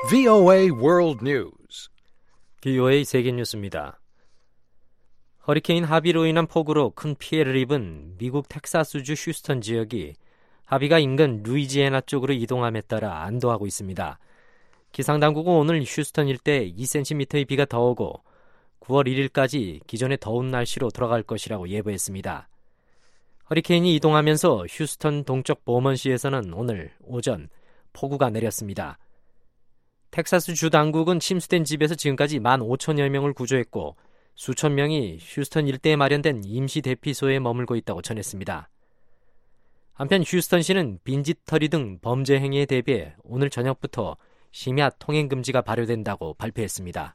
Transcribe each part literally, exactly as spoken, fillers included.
브이오에이 World News. 브이오에이 세계 뉴스입니다. 허리케인 하비로 인한 폭우로 큰 피해를 입은 미국 텍사스주 휴스턴 지역이 하비가 인근 루이지애나 쪽으로 이동함에 따라 안도하고 있습니다. 기상당국은 오늘 휴스턴 일대 이 센티미터의 비가 더 오고 구월 일일까지 기존의 더운 날씨로 돌아갈 것이라고 예보했습니다. 허리케인이 이동하면서 휴스턴 동쪽 보먼시에서는 오늘 오전 폭우가 내렸습니다. 텍사스 주 당국은 침수된 집에서 지금까지 만 오천여 명을 구조했고 수천 명이 휴스턴 일대에 마련된 임시 대피소에 머물고 있다고 전했습니다. 한편 휴스턴시는 빈집털이 등 범죄 행위에 대비해 오늘 저녁부터 심야 통행금지가 발효된다고 발표했습니다.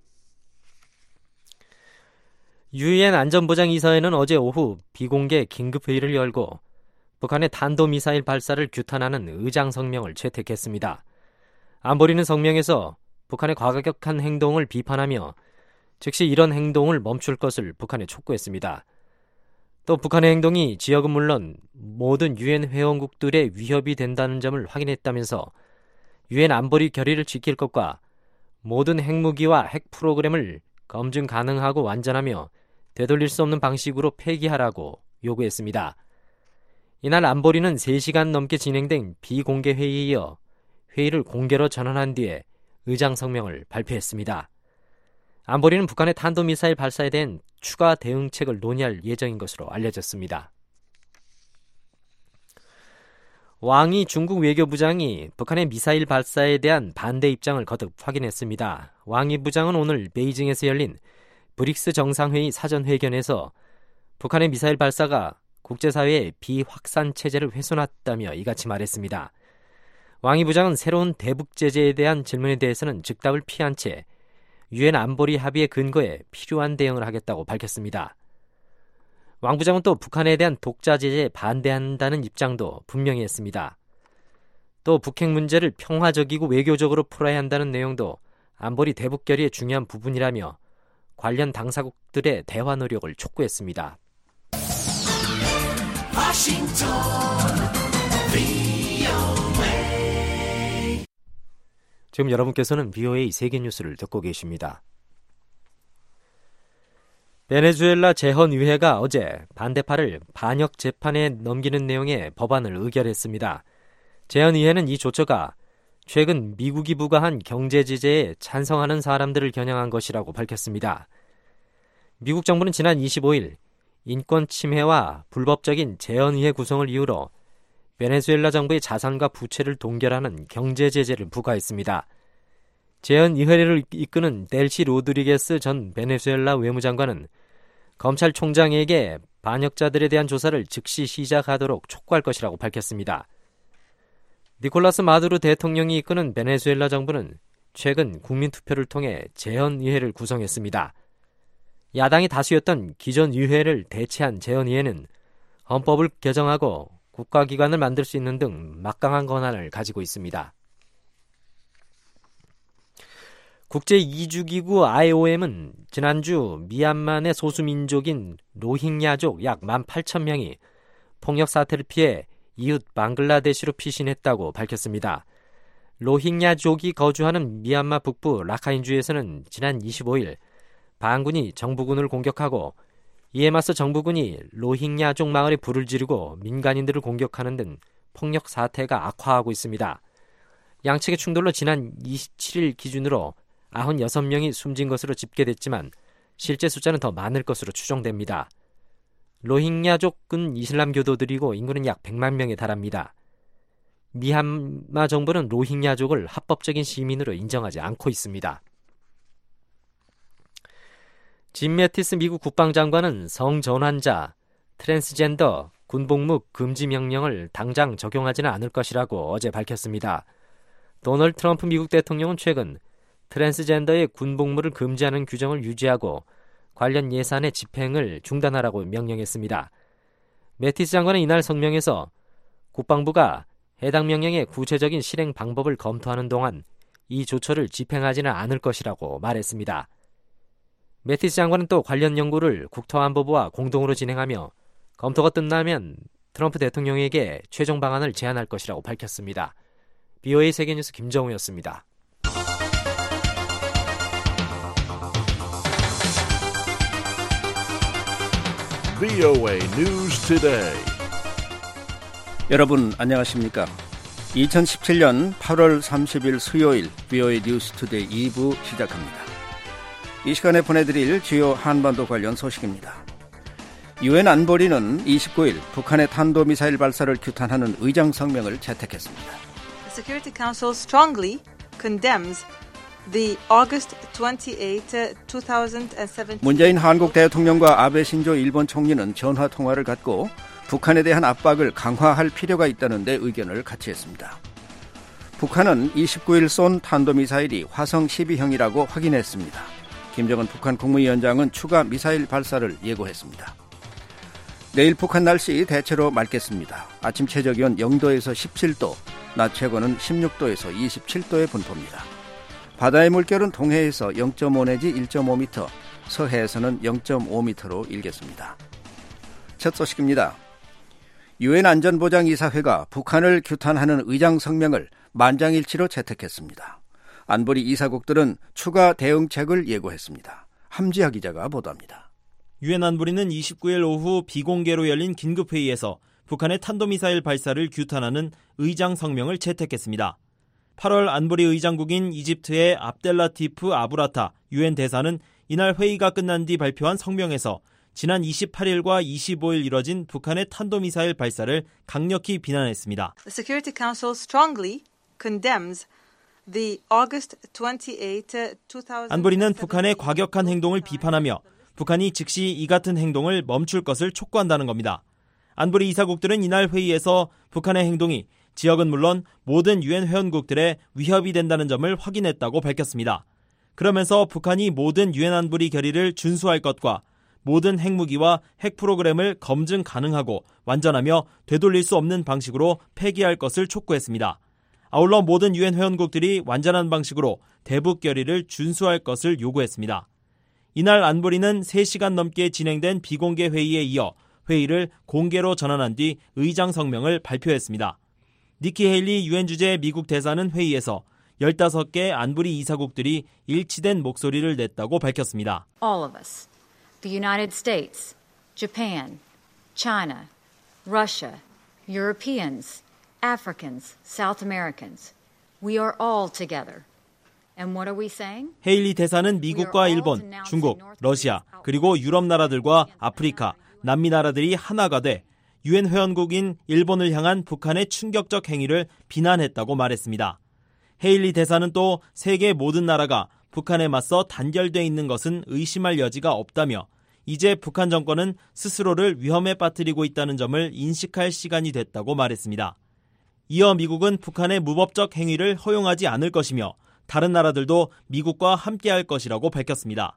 유엔 안전보장이사회는 어제 오후 비공개 긴급회의를 열고 북한의 탄도미사일 발사를 규탄하는 의장성명을 채택했습니다. 안보리는 성명에서 북한의 과격한 행동을 비판하며 즉시 이런 행동을 멈출 것을 북한에 촉구했습니다. 또 북한의 행동이 지역은 물론 모든 유엔 회원국들의 위협이 된다는 점을 확인했다면서 유엔 안보리 결의를 지킬 것과 모든 핵무기와 핵 프로그램을 검증 가능하고 완전하며 되돌릴 수 없는 방식으로 폐기하라고 요구했습니다. 이날 안보리는 세 시간 넘게 진행된 비공개 회의에 이어 회의를 공개로 전환한 뒤에 의장 성명을 발표했습니다. 안보리는 북한의 탄도미사일 발사에 대한 추가 대응책을 논의할 예정인 것으로 알려졌습니다. 왕이 중국 외교부장이 북한의 미사일 발사에 대한 반대 입장을 거듭 확인했습니다. 왕이 부장은 오늘 베이징에서 열린 브릭스 정상회의 사전회견에서 북한의 미사일 발사가 국제사회의 비확산 체제를 훼손했다며 이같이 말했습니다. 왕이 부장은 새로운 대북 제재에 대한 질문에 대해서는 즉답을 피한 채 유엔 안보리 합의의 근거에 필요한 대응을 하겠다고 밝혔습니다. 왕 부장은 또 북한에 대한 독자 제재에 반대한다는 입장도 분명히 했습니다. 또 북핵 문제를 평화적이고 외교적으로 풀어야 한다는 내용도 안보리 대북 결의의 중요한 부분이라며 관련 당사국들의 대화 노력을 촉구했습니다. 워싱턴 브이오에이. 지금 여러분께서는 브이오에이 세계 뉴스를 듣고 계십니다. 베네수엘라 재헌의회가 어제 반대파를 반역 재판에 넘기는 내용의 법안을 의결했습니다. 재헌의회는 이 조처가 최근 미국이 부과한 경제 제재에 찬성하는 사람들을 겨냥한 것이라고 밝혔습니다. 미국 정부는 지난 이십오일 인권 침해와 불법적인 재헌의회 구성을 이유로 베네수엘라 정부의 자산과 부채를 동결하는 경제 제재를 부과했습니다. 재헌의회를 이끄는 델시 로드리게스 전 베네수엘라 외무장관은 검찰총장에게 반역자들에 대한 조사를 즉시 시작하도록 촉구할 것이라고 밝혔습니다. 니콜라스 마두로 대통령이 이끄는 베네수엘라 정부는 최근 국민투표를 통해 재헌의회를 구성했습니다. 야당이 다수였던 기존 의회를 대체한 재헌의회는 헌법을 개정하고 국가기관을 만들 수 있는 등 막강한 권한을 가지고 있습니다. 국제이주기구 아이오엠은 지난주 미얀마 내 소수민족인 로힝야족 약 만 팔천 명이 폭력 사태를 피해 이웃 방글라데시로 피신했다고 밝혔습니다. 로힝야족이 거주하는 미얀마 북부 라카인주에서는 지난 이십오일 반군이 정부군을 공격하고 이에 맞서 정부군이 로힝야족 마을에 불을 지르고 민간인들을 공격하는 등 폭력 사태가 악화하고 있습니다. 양측의 충돌로 지난 이십칠일 기준으로 구십육 명이 숨진 것으로 집계됐지만 실제 숫자는 더 많을 것으로 추정됩니다. 로힝야족은 이슬람 교도들이고 인구는 약 백만 명에 달합니다. 미얀마 정부는 로힝야족을 합법적인 시민으로 인정하지 않고 있습니다. 짐 매티스 미국 국방장관은 성전환자, 트랜스젠더, 군복무 금지 명령을 당장 적용하지는 않을 것이라고 어제 밝혔습니다. 도널드 트럼프 미국 대통령은 최근 트랜스젠더의 군복무를 금지하는 규정을 유지하고 관련 예산의 집행을 중단하라고 명령했습니다. 매티스 장관은 이날 성명에서 국방부가 해당 명령의 구체적인 실행 방법을 검토하는 동안 이 조처를 집행하지는 않을 것이라고 말했습니다. 매티스 장관은 또 관련 연구를 국토안보부와 공동으로 진행하며 검토가 끝나면 트럼프 대통령에게 최종 방안을 제안할 것이라고 밝혔습니다. 브이오에이 세계뉴스 김정우였습니다. 브이오에이 News Today. 여러분 안녕하십니까? 이천십칠년 팔월 삼십일 수요일 브이오에이 뉴스 투데이 이 부 시작합니다. 이 시간에 보내드릴 주요 한반도 관련 소식입니다. 유엔 안보리는 이십구일 북한의 탄도미사일 발사를 규탄하는 의장 성명을 채택했습니다. The Security Council strongly condemns the August twenty-eighth, twenty seventeen 문재인 한국 대통령과 아베 신조 일본 총리는 전화 통화를 갖고 북한에 대한 압박을 강화할 필요가 있다는 데 의견을 같이 했습니다. 북한은 이십구일 쏜 탄도미사일이 화성 십이형이라고 확인했습니다. 김정은 북한 국무위원장은 추가 미사일 발사를 예고했습니다. 내일 북한 날씨 대체로 맑겠습니다. 아침 최저기온 영도에서 십칠도, 낮 최고는 십육도에서 이십칠도의 분포입니다. 바다의 물결은 동해에서 영점오 내지 일점오 미터, 서해에서는 영점오 미터로 일겠습니다. 첫 소식입니다. 유엔 안전보장이사회가 북한을 규탄하는 의장 성명을 만장일치로 채택했습니다. 안보리 이사국들은 추가 대응책을 예고했습니다. 함지하 기자가 보도합니다. 유엔 안보리는 이십구일 오후 비공개로 열린 긴급회의에서 북한의 탄도미사일 발사를 규탄하는 의장 성명을 채택했습니다. 팔월 안보리 의장국인 이집트의 압델라티프 아부라타 유엔 대사는 이날 회의가 끝난 뒤 발표한 성명에서 지난 이십팔일과 이십오일 이뤄진 북한의 탄도미사일 발사를 강력히 비난했습니다. The Security Council strongly condemns the August twenty-eighth, twenty seventeen 안보리는 북한의 과격한 행동을 비판하며 북한이 즉시 이 같은 행동을 멈출 것을 촉구한다는 겁니다. 안보리 이사국들은 이날 회의에서 북한의 행동이 지역은 물론 모든 유엔 회원국들의 위협이 된다는 점을 확인했다고 밝혔습니다. 그러면서 북한이 모든 유엔 안보리 결의를 준수할 것과 모든 핵무기와 핵 프로그램을 검증 가능하고 완전하며 되돌릴 수 없는 방식으로 폐기할 것을 촉구했습니다. 아울러 모든 유엔 회원국들이 완전한 방식으로 대북 결의를 준수할 것을 요구했습니다. 이날 안보리는 세 시간 넘게 진행된 비공개 회의에 이어 회의를 공개로 전환한 뒤 의장 성명을 발표했습니다. 니키 헤일리 유엔 주재 미국 대사는 회의에서 열다섯 개 안보리 이사국들이 일치된 목소리를 냈다고 밝혔습니다. All of us. The United States, Japan, China, Russia, Europeans, Africans, South Americans. We are all together. And what are we saying? 헤일리 대사는 미국과 일본, 중국, 러시아, 그리고 유럽 나라들과 아프리카, 남미 나라들이 하나가 돼 유엔 회원국인 일본을 향한 북한의 충격적 행위를 비난했다고 말했습니다. 헤일리 대사는 또 세계 모든 나라가 북한에 맞서 단결돼 있는 것은 의심할 여지가 없다며 이제 북한 정권은 스스로를 위험에 빠뜨리고 있다는 점을 인식할 시간이 됐다고 말했습니다. 이어 미국은 북한의 무법적 행위를 허용하지 않을 것이며 다른 나라들도 미국과 함께할 것이라고 밝혔습니다.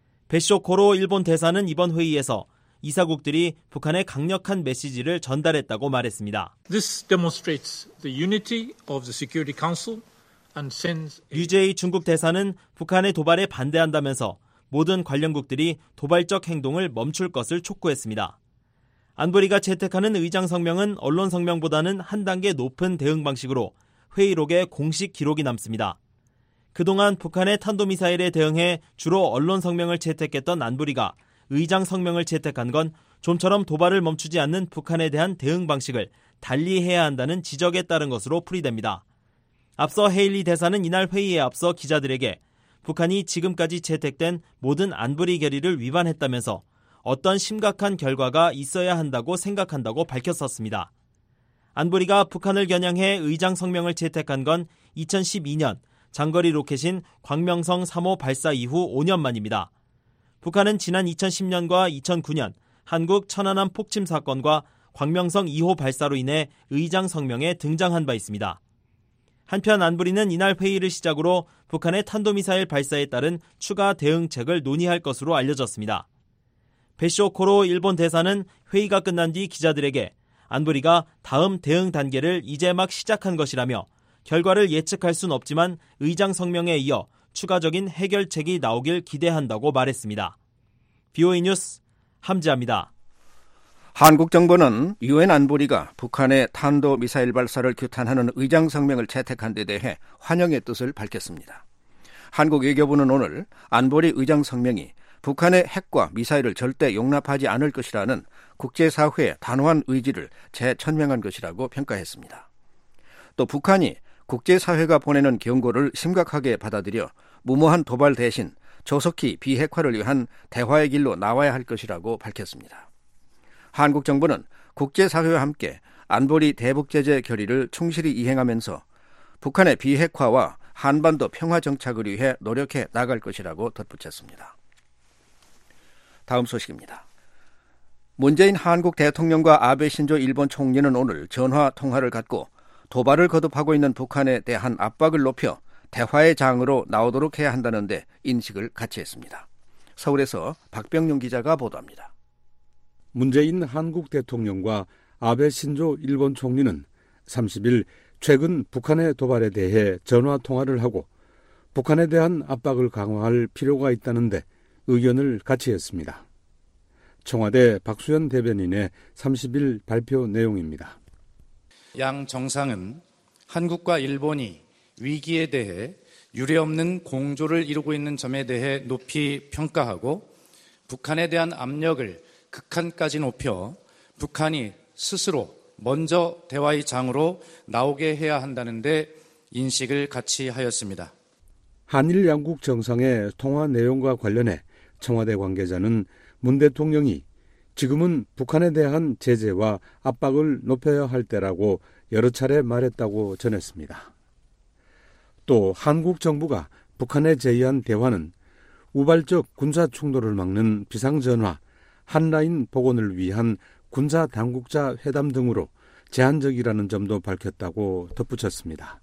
베쇼 코로 일본 대사는 이번 회의에서 이사국들이 북한에 강력한 메시지를 전달했다고 말했습니다. This demonstrates the unity of the Security Council. 류제이 중국 대사는 북한의 도발에 반대한다면서 모든 관련국들이 도발적 행동을 멈출 것을 촉구했습니다. 안보리가 채택하는 의장 성명은 언론 성명보다는 한 단계 높은 대응 방식으로 회의록에 공식 기록이 남습니다. 그동안 북한의 탄도미사일에 대응해 주로 언론 성명을 채택했던 안보리가 의장 성명을 채택한 건 좀처럼 도발을 멈추지 않는 북한에 대한 대응 방식을 달리해야 한다는 지적에 따른 것으로 풀이됩니다. 앞서 헤일리 대사는 이날 회의에 앞서 기자들에게 북한이 지금까지 채택된 모든 안보리 결의를 위반했다면서 어떤 심각한 결과가 있어야 한다고 생각한다고 밝혔었습니다. 안보리가 북한을 겨냥해 의장 성명을 채택한 건 이천십이년 장거리 로켓인 광명성 삼호 발사 이후 오 년 만입니다. 북한은 지난 이천십년과 이천구년 한국 천안함 폭침 사건과 광명성 이호 발사로 인해 의장 성명에 등장한 바 있습니다. 한편 안보리는 이날 회의를 시작으로 북한의 탄도미사일 발사에 따른 추가 대응책을 논의할 것으로 알려졌습니다. 베쇼 코로 일본 대사는 회의가 끝난 뒤 기자들에게 안보리가 다음 대응 단계를 이제 막 시작한 것이라며 결과를 예측할 순 없지만 의장 성명에 이어 추가적인 해결책이 나오길 기대한다고 말했습니다. 브이오에이 뉴스 함지아입니다. 한국 정부는 유엔 안보리가 북한의 탄도미사일 발사를 규탄하는 의장 성명을 채택한 데 대해 환영의 뜻을 밝혔습니다. 한국 외교부는 오늘 안보리 의장 성명이 북한의 핵과 미사일을 절대 용납하지 않을 것이라는 국제사회의 단호한 의지를 재천명한 것이라고 평가했습니다. 또 북한이 국제사회가 보내는 경고를 심각하게 받아들여 무모한 도발 대신 조속히 비핵화를 위한 대화의 길로 나와야 할 것이라고 밝혔습니다. 한국 정부는 국제사회와 함께 안보리 대북제재 결의를 충실히 이행하면서 북한의 비핵화와 한반도 평화 정착을 위해 노력해 나갈 것이라고 덧붙였습니다. 다음 소식입니다. 문재인 한국 대통령과 아베 신조 일본 총리는 오늘 전화 통화를 갖고 도발을 거듭하고 있는 북한에 대한 압박을 높여 대화의 장으로 나오도록 해야 한다는데 인식을 같이 했습니다. 서울에서 박병용 기자가 보도합니다. 문재인 한국 대통령과 아베 신조 일본 총리는 삼십일 최근 북한의 도발에 대해 전화 통화를 하고 북한에 대한 압박을 강화할 필요가 있다는데 의견을 같이 했습니다. 청와대 박수현 대변인의 삼십일 발표 내용입니다. 양 정상은 한국과 일본이 위기에 대해 유례없는 공조를 이루고 있는 점에 대해 높이 평가하고 북한에 대한 압력을 극한까지 높여 북한이 스스로 먼저 대화의 장으로 나오게 해야 한다는데 인식을 같이 하였습니다. 한일 양국 정상의 통화 내용과 관련해 청와대 관계자는 문 대통령이 지금은 북한에 대한 제재와 압박을 높여야 할 때라고 여러 차례 말했다고 전했습니다. 또 한국 정부가 북한에 제의한 대화는 우발적 군사 충돌을 막는 비상전화, 한라인 복원을 위한 군사 당국자 회담 등으로 제한적이라는 점도 밝혔다고 덧붙였습니다.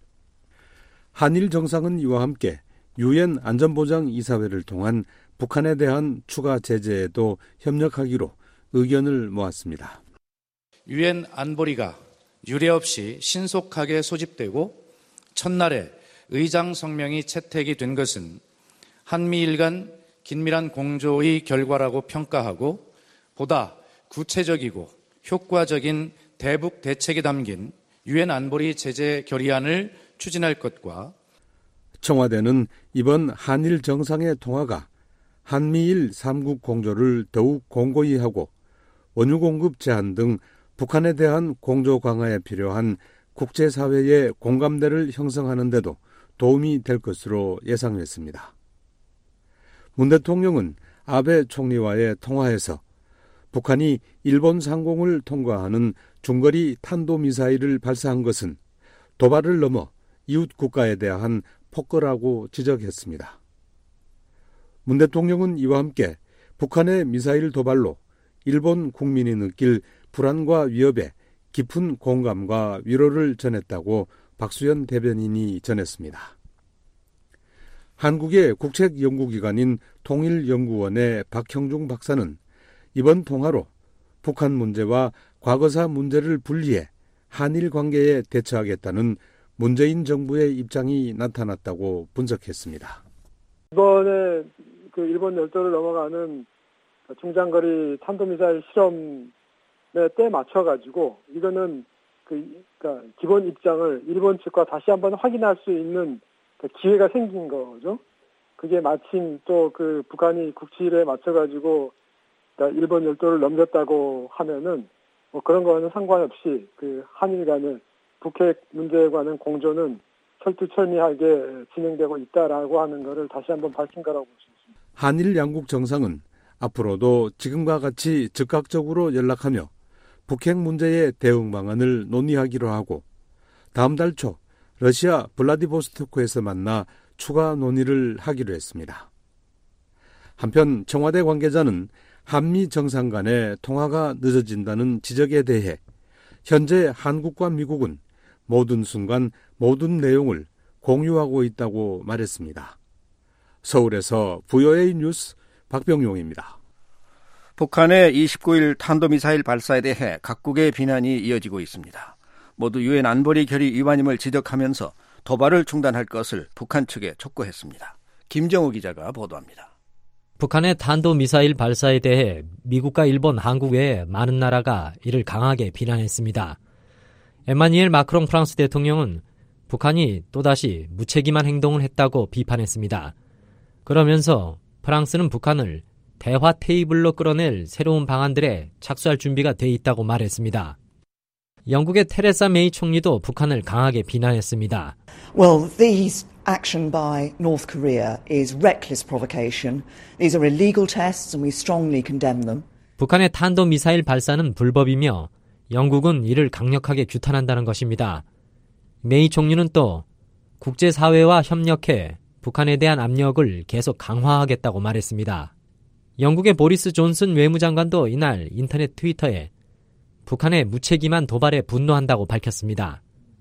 한일 정상은 이와 함께 유엔 안전보장이사회를 통한 북한에 대한 추가 제재에도 협력하기로 의견을 모았습니다. 유엔 안보리가 유례없이 신속하게 소집되고 첫날에 의장 성명이 채택이 된 것은 한미일 간 긴밀한 공조의 결과라고 평가하고 보다 구체적이고 효과적인 대북 대책이 담긴 유엔 안보리 제재 결의안을 추진할 것과 청와대는 이번 한일 정상의 통화가 한미일 삼국 공조를 더욱 공고히 하고 원유 공급 제한 등 북한에 대한 공조 강화에 필요한 국제사회의 공감대를 형성하는 데도 도움이 될 것으로 예상했습니다. 문 대통령은 아베 총리와의 통화에서 북한이 일본 상공을 통과하는 중거리 탄도미사일을 발사한 것은 도발을 넘어 이웃 국가에 대한 폭거라고 지적했습니다. 문 대통령은 이와 함께 북한의 미사일 도발로 일본 국민이 느낄 불안과 위협에 깊은 공감과 위로를 전했다고 박수현 대변인이 전했습니다. 한국의 국책연구기관인 통일연구원의 박형중 박사는 이번 통화로 북한 문제와 과거사 문제를 분리해 한일 관계에 대처하겠다는 문재인 정부의 입장이 나타났다고 분석했습니다. 이번에 그 일본 열도를 넘어가는 중장거리 탄도미사일 실험에 때 맞춰가지고 이거는 그 그러니까 기본 입장을 일본 측과 다시 한번 확인할 수 있는 그 기회가 생긴 거죠. 그게 마침 또 그 북한이 국치일에 맞춰가지고 그러니까 일본 열도를 넘겼다고 하면은 뭐 그런 거는 상관없이 그 한일 간의 북핵 문제에 관한 공조는 철두철미하게 진행되고 있다라고 하는 것을 다시 한번 밝힌 거라고 볼 수 있습니다. 한일 양국 정상은 앞으로도 지금과 같이 즉각적으로 연락하며 북핵 문제의 대응 방안을 논의하기로 하고 다음 달 초 러시아 블라디보스토크에서 만나 추가 논의를 하기로 했습니다. 한편 청와대 관계자는 한미 정상 간의 통화가 늦어진다는 지적에 대해 현재 한국과 미국은 모든 순간 모든 내용을 공유하고 있다고 말했습니다. 서울에서 브이오에이 뉴스 박병용입니다. 북한의 이십구 일 탄도미사일 발사에 대해 각국의 비난이 이어지고 있습니다. 모두 유엔 안보리 결의 위반임을 지적하면서 도발을 중단할 것을 북한 측에 촉구했습니다. 김정우 기자가 보도합니다. 북한의 탄도미사일 발사에 대해 미국과 일본, 한국 외에 많은 나라가 이를 강하게 비난했습니다. 에마니엘 마크롱 프랑스 대통령은 북한이 또다시 무책임한 행동을 했다고 비판했습니다. 그러면서 프랑스는 북한을 대화 테이블로 끌어낼 새로운 방안들에 착수할 준비가 돼 있다고 말했습니다. 영국의 테레사 메이 총리도 북한을 강하게 비난했습니다. Well, these action by North Korea is reckless provocation. These are illegal tests and we strongly condemn them. 북한의 탄도미사일 발사는 불법이며 영국은 이를 강력하게 규탄한다는 것입니다. 메이 총리는 또 국제사회와 협력해 북한에 대한 압력을 계속 강화하겠다고 말했습니다. 영국의 보리스 존슨 외무장관도 이날 인터넷 트위터에 북한의 무책임한 도발에 분노한다고 밝혔습니다.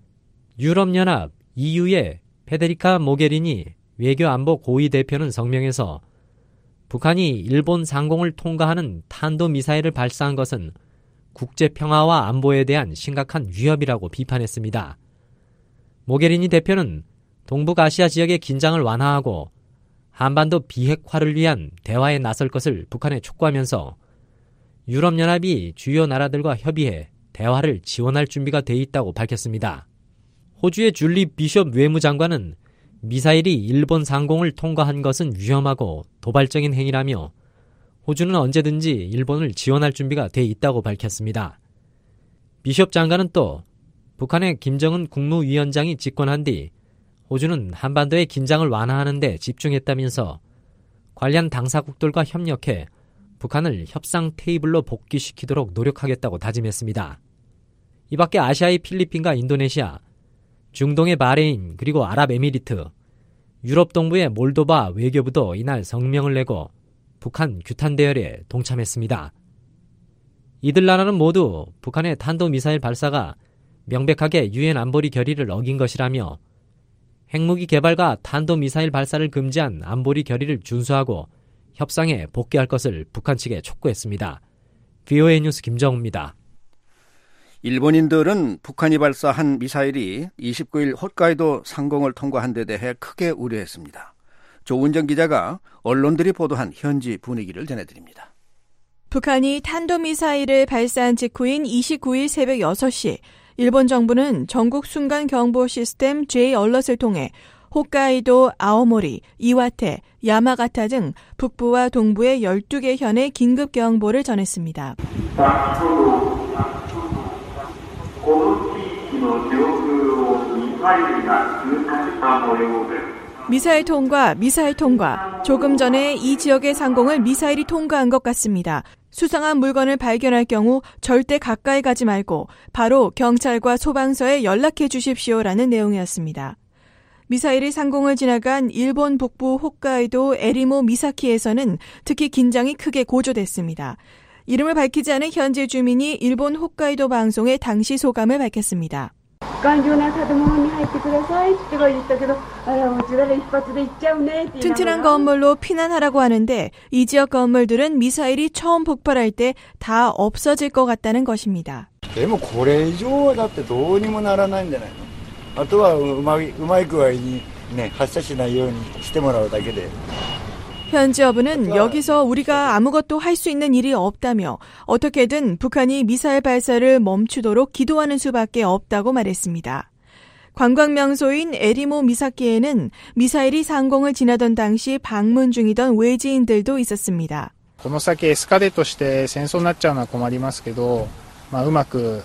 유럽연합 이유의 페데리카 모게리니 외교안보 고위 대표는 성명에서 북한이 일본 상공을 통과하는 탄도미사일을 발사한 것은 국제평화와 안보에 대한 심각한 위협이라고 비판했습니다. 모게리니 대표는 동북아시아 지역의 긴장을 완화하고 한반도 비핵화를 위한 대화에 나설 것을 북한에 촉구하면서 유럽연합이 주요 나라들과 협의해 대화를 지원할 준비가 돼 있다고 밝혔습니다. 호주의 줄리 비숍 외무장관은 미사일이 일본 상공을 통과한 것은 위험하고 도발적인 행위라며 호주는 언제든지 일본을 지원할 준비가 돼 있다고 밝혔습니다. 비숍 장관은 또 북한의 김정은 국무위원장이 집권한 뒤 호주는 한반도의 긴장을 완화하는 데 집중했다면서 관련 당사국들과 협력해 북한을 협상 테이블로 복귀시키도록 노력하겠다고 다짐했습니다. 이 밖에 아시아의 필리핀과 인도네시아, 중동의 바레인 그리고 아랍에미리트, 유럽 동부의 몰도바 외교부도 이날 성명을 내고 북한 규탄 대열에 동참했습니다. 이들 나라는 모두 북한의 탄도미사일 발사가 명백하게 유엔 안보리 결의를 어긴 것이라며 핵무기 개발과 탄도미사일 발사를 금지한 안보리 결의를 준수하고 협상에 복귀할 것을 북한 측에 촉구했습니다. 브이오에이 뉴스 김정우입니다. 일본인들은 북한이 발사한 미사일이 이십구일 홋카이도 상공을 통과한 데 대해 크게 우려했습니다. 조은정 기자가 언론들이 보도한 현지 분위기를 전해드립니다. 북한이 탄도미사일을 발사한 직후인 이십구일 새벽 여섯 시 일본 정부는 전국 순간 경보 시스템 J 얼럿을 통해 홋카이도, 아오모리, 이와테, 야마가타 등 북부와 동부의 열두 개 현의 긴급 경보를 전했습니다. 미사일 통과, 미사일 통과. 조금 전에 이 지역의 상공을 미사일이 통과한 것 같습니다. 수상한 물건을 발견할 경우 절대 가까이 가지 말고 바로 경찰과 소방서에 연락해 주십시오라는 내용이었습니다. 미사일이 상공을 지나간 일본 북부 홋카이도 에리모 미사키에서는 특히 긴장이 크게 고조됐습니다. 이름을 밝히지 않은 현지 주민이 일본 홋카이도 방송에 당시 소감을 밝혔습니다. 튼튼한 건물로 피난하라고 하는데 이 지역 건물들은 미사일이 처음 폭발할 때 다 없어질 것 같다는 것입니다. でもこれ以上はだってどうにもならないんじゃないの? あとはうまい、うまい具合にね、発射しないようにしてもらうだけで. 현지 어부는 여기서 우리가 아무것도 할 수 있는 일이 없다며 어떻게든 북한이 미사일 발사를 멈추도록 기도하는 수밖에 없다고 말했습니다. 관광명소인 에리모 미사키에는 미사일이 상공을 지나던 당시 방문 중이던 외지인들도 있었습니다. この先エスカレートして戦争になっちゃうのは困りますけど、まあうまく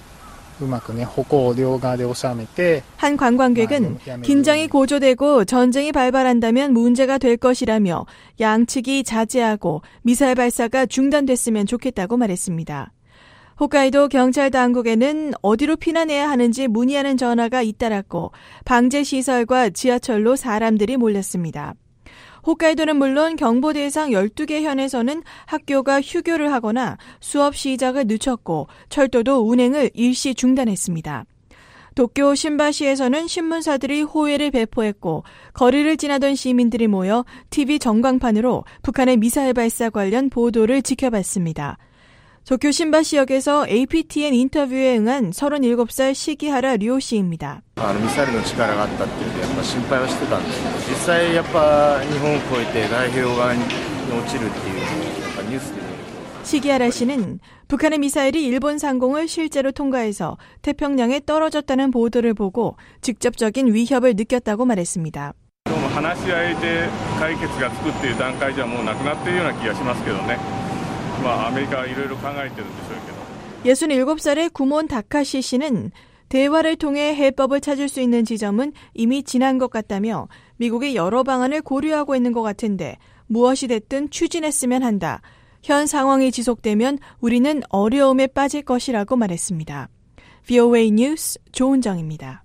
한 관광객은 긴장이 고조되고 전쟁이 발발한다면 문제가 될 것이라며 양측이 자제하고 미사일 발사가 중단됐으면 좋겠다고 말했습니다. 홋카이도 경찰 당국에는 어디로 피난해야 하는지 문의하는 전화가 잇따랐고 방제시설과 지하철로 사람들이 몰렸습니다. 홋카이도는 물론 경보 대상 열두 개 현에서는 학교가 휴교를 하거나 수업 시작을 늦췄고 철도도 운행을 일시 중단했습니다. 도쿄 신바시에서는 신문사들이 호의를 배포했고 거리를 지나던 시민들이 모여 티비 전광판으로 북한의 미사일 발사 관련 보도를 지켜봤습니다. 도쿄 신바시역에서 에이피티엔 인터뷰에 응한 서른일곱 살 시기하라 료 씨입니다. あのミサイルの力があったっていうのでやっぱ心配はしてたんですけど実際やっぱ日本を越えて太平洋側に落ちるっていうやっぱニュースで 시기하라 씨는 북한의 미사일이 일본 상공을 실제로 통과해서 태평양에 떨어졌다는 보도를 보고 직접적인 위협을 느꼈다고 말했습니다. 話し合いで解決がつくっていう段階じゃもうなくなっているような気がしますけどね。まあアメリカはいろいろ考えてるんでしょうけど. 예순일곱 살의 구몬 다카시 씨는 대화를 통해 해법을 찾을 수 있는 지점은 이미 지난 것 같다며 미국이 여러 방안을 고려하고 있는 것 같은데 무엇이 됐든 추진했으면 한다. 현 상황이 지속되면 우리는 어려움에 빠질 것이라고 말했습니다. 브이오에이 뉴스 조은정입니다.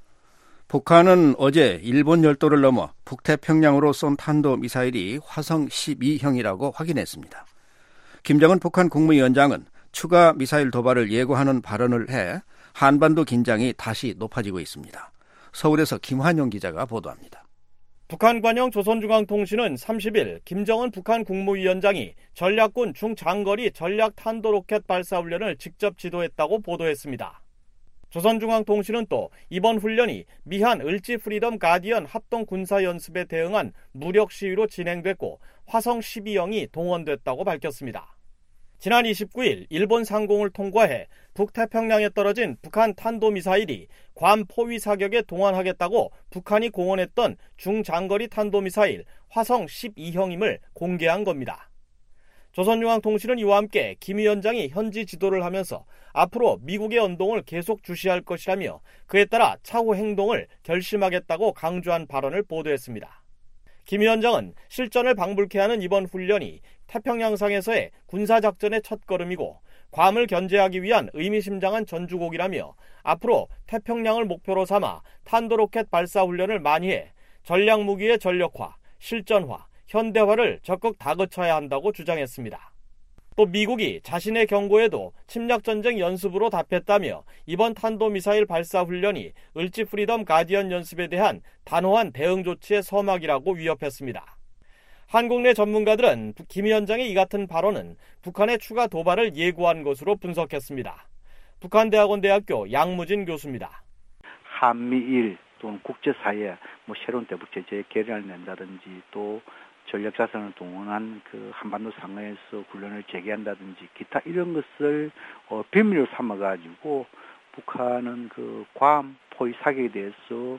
북한은 어제 일본 열도를 넘어 북태평양으로 쏜 탄도미사일이 화성 십이형이라고 확인했습니다. 김정은 북한 국무위원장은 추가 미사일 도발을 예고하는 발언을 해 한반도 긴장이 다시 높아지고 있습니다. 서울에서 김환영 기자가 보도합니다. 북한 관영 조선중앙통신은 삼십일 김정은 북한 국무위원장이 전략군 중장거리 전략탄도로켓 발사훈련을 직접 지도했다고 보도했습니다. 조선중앙통신은 또 이번 훈련이 미한 을지 프리덤 가디언 합동군사연습에 대응한 무력 시위로 진행됐고 화성 십이형이 동원됐다고 밝혔습니다. 지난 이십구일 일본 상공을 통과해 북태평양에 떨어진 북한 탄도미사일이 괌 포위 사격에 동원하겠다고 북한이 공언했던 중장거리 탄도미사일 화성 십이형임을 공개한 겁니다. 조선중앙통신은 이와 함께 김 위원장이 현지 지도를 하면서 앞으로 미국의 언동을 계속 주시할 것이라며 그에 따라 차후 행동을 결심하겠다고 강조한 발언을 보도했습니다. 김 위원장은 실전을 방불케 하는 이번 훈련이 태평양상에서의 군사작전의 첫걸음이고 괌을 견제하기 위한 의미심장한 전주곡이라며 앞으로 태평양을 목표로 삼아 탄도로켓 발사 훈련을 많이 해 전략무기의 전력화, 실전화, 현대화를 적극 다그쳐야 한다고 주장했습니다. 또 미국이 자신의 경고에도 침략전쟁 연습으로 답했다며 이번 탄도미사일 발사 훈련이 을지 프리덤 가디언 연습에 대한 단호한 대응 조치의 서막이라고 위협했습니다. 한국 내 전문가들은 김 위원장의 이 같은 발언은 북한의 추가 도발을 예고한 것으로 분석했습니다. 북한대학원대학교 양무진 교수입니다. 한미일 또는 국제사회 뭐 새로운 대북 제재 계략을 낸다든지 또 전략자산을 동원한 그 한반도 상하에서 훈련을 재개한다든지 기타 이런 것을 어, 비밀로 삼아가지고 북한은 그 괌 포위 사격에 대해서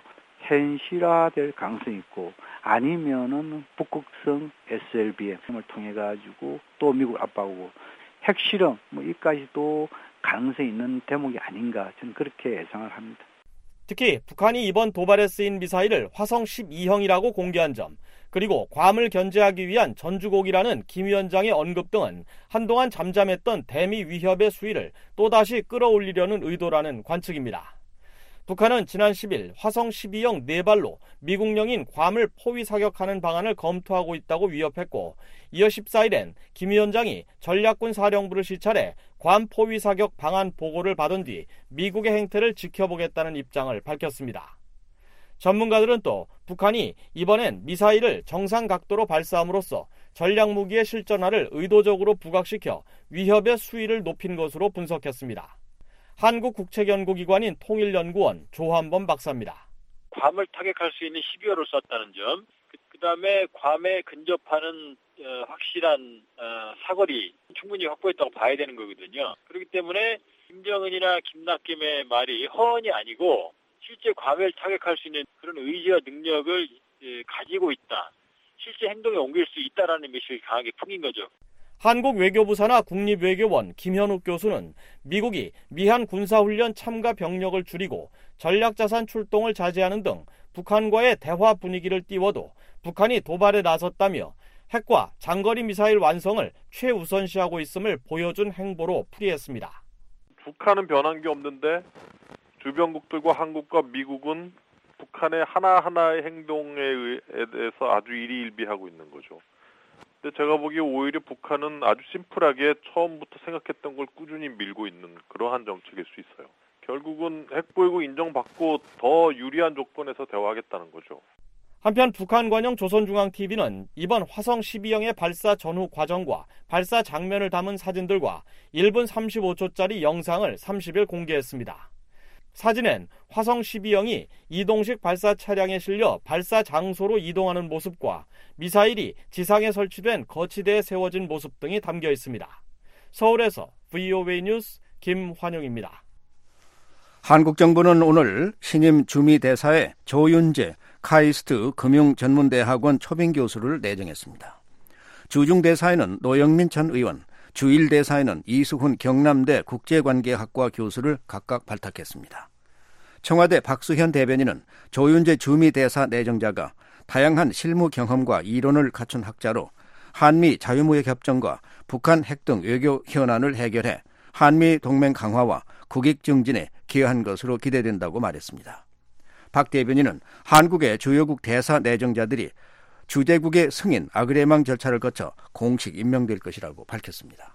현실화될 가능성이 있고 아니면은 북극성 에스엘비엠을 통해 가지고 또 미국 압박하고 핵실험 뭐 이까지도 가능성이 있는 대목이 아닌가 저는 그렇게 예상을 합니다. 특히 북한이 이번 도발에 쓰인 미사일을 화성 십이형이라고 공개한 점 그리고 괌을 견제하기 위한 전주곡이라는 김 위원장의 언급 등은 한동안 잠잠했던 대미 위협의 수위를 또다시 끌어올리려는 의도라는 관측입니다. 북한은 지난 십일 화성 십이형 네 발로 미국령인 괌을 포위 사격하는 방안을 검토하고 있다고 위협했고 이어 십사일엔 김 위원장이 전략군 사령부를 시찰해 괌 포위 사격 방안 보고를 받은 뒤 미국의 행태를 지켜보겠다는 입장을 밝혔습니다. 전문가들은 또 북한이 이번엔 미사일을 정상 각도로 발사함으로써 전략무기의 실전화를 의도적으로 부각시켜 위협의 수위를 높인 것으로 분석했습니다. 한국국책연구기관인 통일연구원 조한범 박사입니다. 괌을 타격할 수 있는 십이호를 쐈다는 점, 그, 그다음에 괌에 근접하는 어, 확실한 어, 사거리 충분히 확보했다고 봐야 되는 거거든요. 그렇기 때문에 김정은이나 김낙김의 말이 허언이 아니고 실제 괌을 타격할 수 있는 그런 의지와 능력을 예, 가지고 있다. 실제 행동에 옮길 수 있다라는 메시지를 강하게 풍긴 거죠. 한국 외교부 산하 국립외교원 김현욱 교수는 미국이 미한 군사훈련 참가 병력을 줄이고 전략자산 출동을 자제하는 등 북한과의 대화 분위기를 띄워도 북한이 도발에 나섰다며 핵과 장거리 미사일 완성을 최우선시하고 있음을 보여준 행보로 풀이했습니다. 북한은 변한 게 없는데 주변국들과 한국과 미국은 북한의 하나하나의 행동에 대해서 아주 일희일비하고 있는 거죠. 근데 제가 보기에 오히려 북한은 아주 심플하게 처음부터 생각했던 걸 꾸준히 밀고 있는 그러한 정책일 수 있어요. 결국은 핵보유국 인정받고 더 유리한 조건에서 대화하겠다는 거죠. 한편 북한 관영 조선중앙티비는 이번 화성 십이형의 발사 전후 과정과 발사 장면을 담은 사진들과 일 분 삼십오 초짜리 영상을 삼십일 공개했습니다. 사진엔 화성 십이형이 이동식 발사 차량에 실려 발사 장소로 이동하는 모습과 미사일이 지상에 설치된 거치대에 세워진 모습 등이 담겨 있습니다. 서울에서 브이오에이 뉴스 김환용입니다. 한국 정부는 오늘 신임 주미 대사에 조윤재 카이스트 금융전문대학원 초빙 교수를 내정했습니다. 주중 대사에는 노영민 전 의원, 주일 대사에는 이수훈 경남대 국제관계학과 교수를 각각 발탁했습니다. 청와대 박수현 대변인은 조윤재 주미 대사 내정자가 다양한 실무 경험과 이론을 갖춘 학자로 한미 자유무역 협정과 북한 핵 등 외교 현안을 해결해 한미 동맹 강화와 국익 증진에 기여한 것으로 기대된다고 말했습니다. 박 대변인은 한국의 주요국 대사 내정자들이 주재국의 승인 아그레망 절차를 거쳐 공식 임명될 것이라고 밝혔습니다.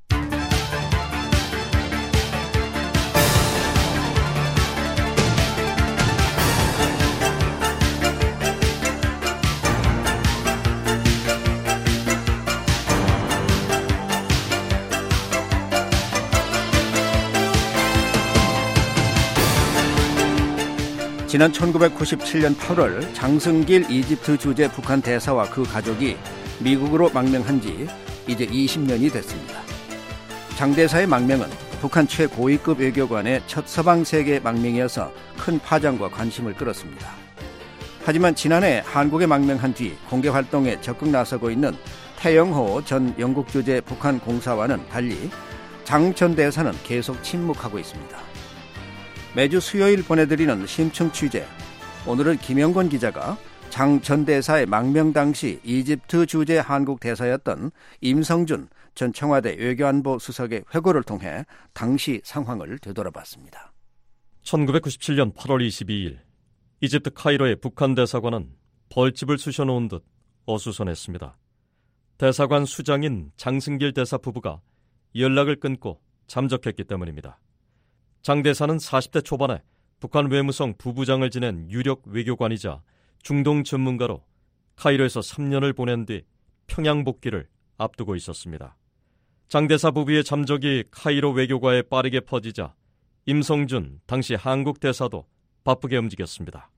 지난 천구백구십칠 년 팔월 장승길 이집트 주재 북한 대사와 그 가족이 미국으로 망명한 지 이제 이십 년이 됐습니다. 장 대사의 망명은 북한 최고위급 외교관의 첫 서방 세계 망명이어서 큰 파장과 관심을 끌었습니다. 하지만 지난해 한국에 망명한 뒤 공개 활동에 적극 나서고 있는 태영호 전 영국 주재 북한 공사와는 달리 장 전 대사는 계속 침묵하고 있습니다. 매주 수요일 보내드리는 심층 취재. 오늘은 김영권 기자가 장 전 대사의 망명 당시 이집트 주재 한국 대사였던 임성준 전 청와대 외교안보 수석의 회고를 통해 당시 상황을 되돌아봤습니다. 천구백구십칠 년 팔월 이십이일 이집트 카이로의 북한 대사관은 벌집을 쑤셔놓은 듯 어수선했습니다. 대사관 수장인 장승길 대사 부부가 연락을 끊고 잠적했기 때문입니다. 장 대사는 사십 대 초반에 북한 외무성 부부장을 지낸 유력 외교관이자 중동 전문가로 카이로에서 삼 년을 보낸 뒤 평양 복귀를 앞두고 있었습니다. 장 대사 부부의 잠적이 카이로 외교가에 빠르게 퍼지자 임성준 당시 한국 대사도 바쁘게 움직였습니다.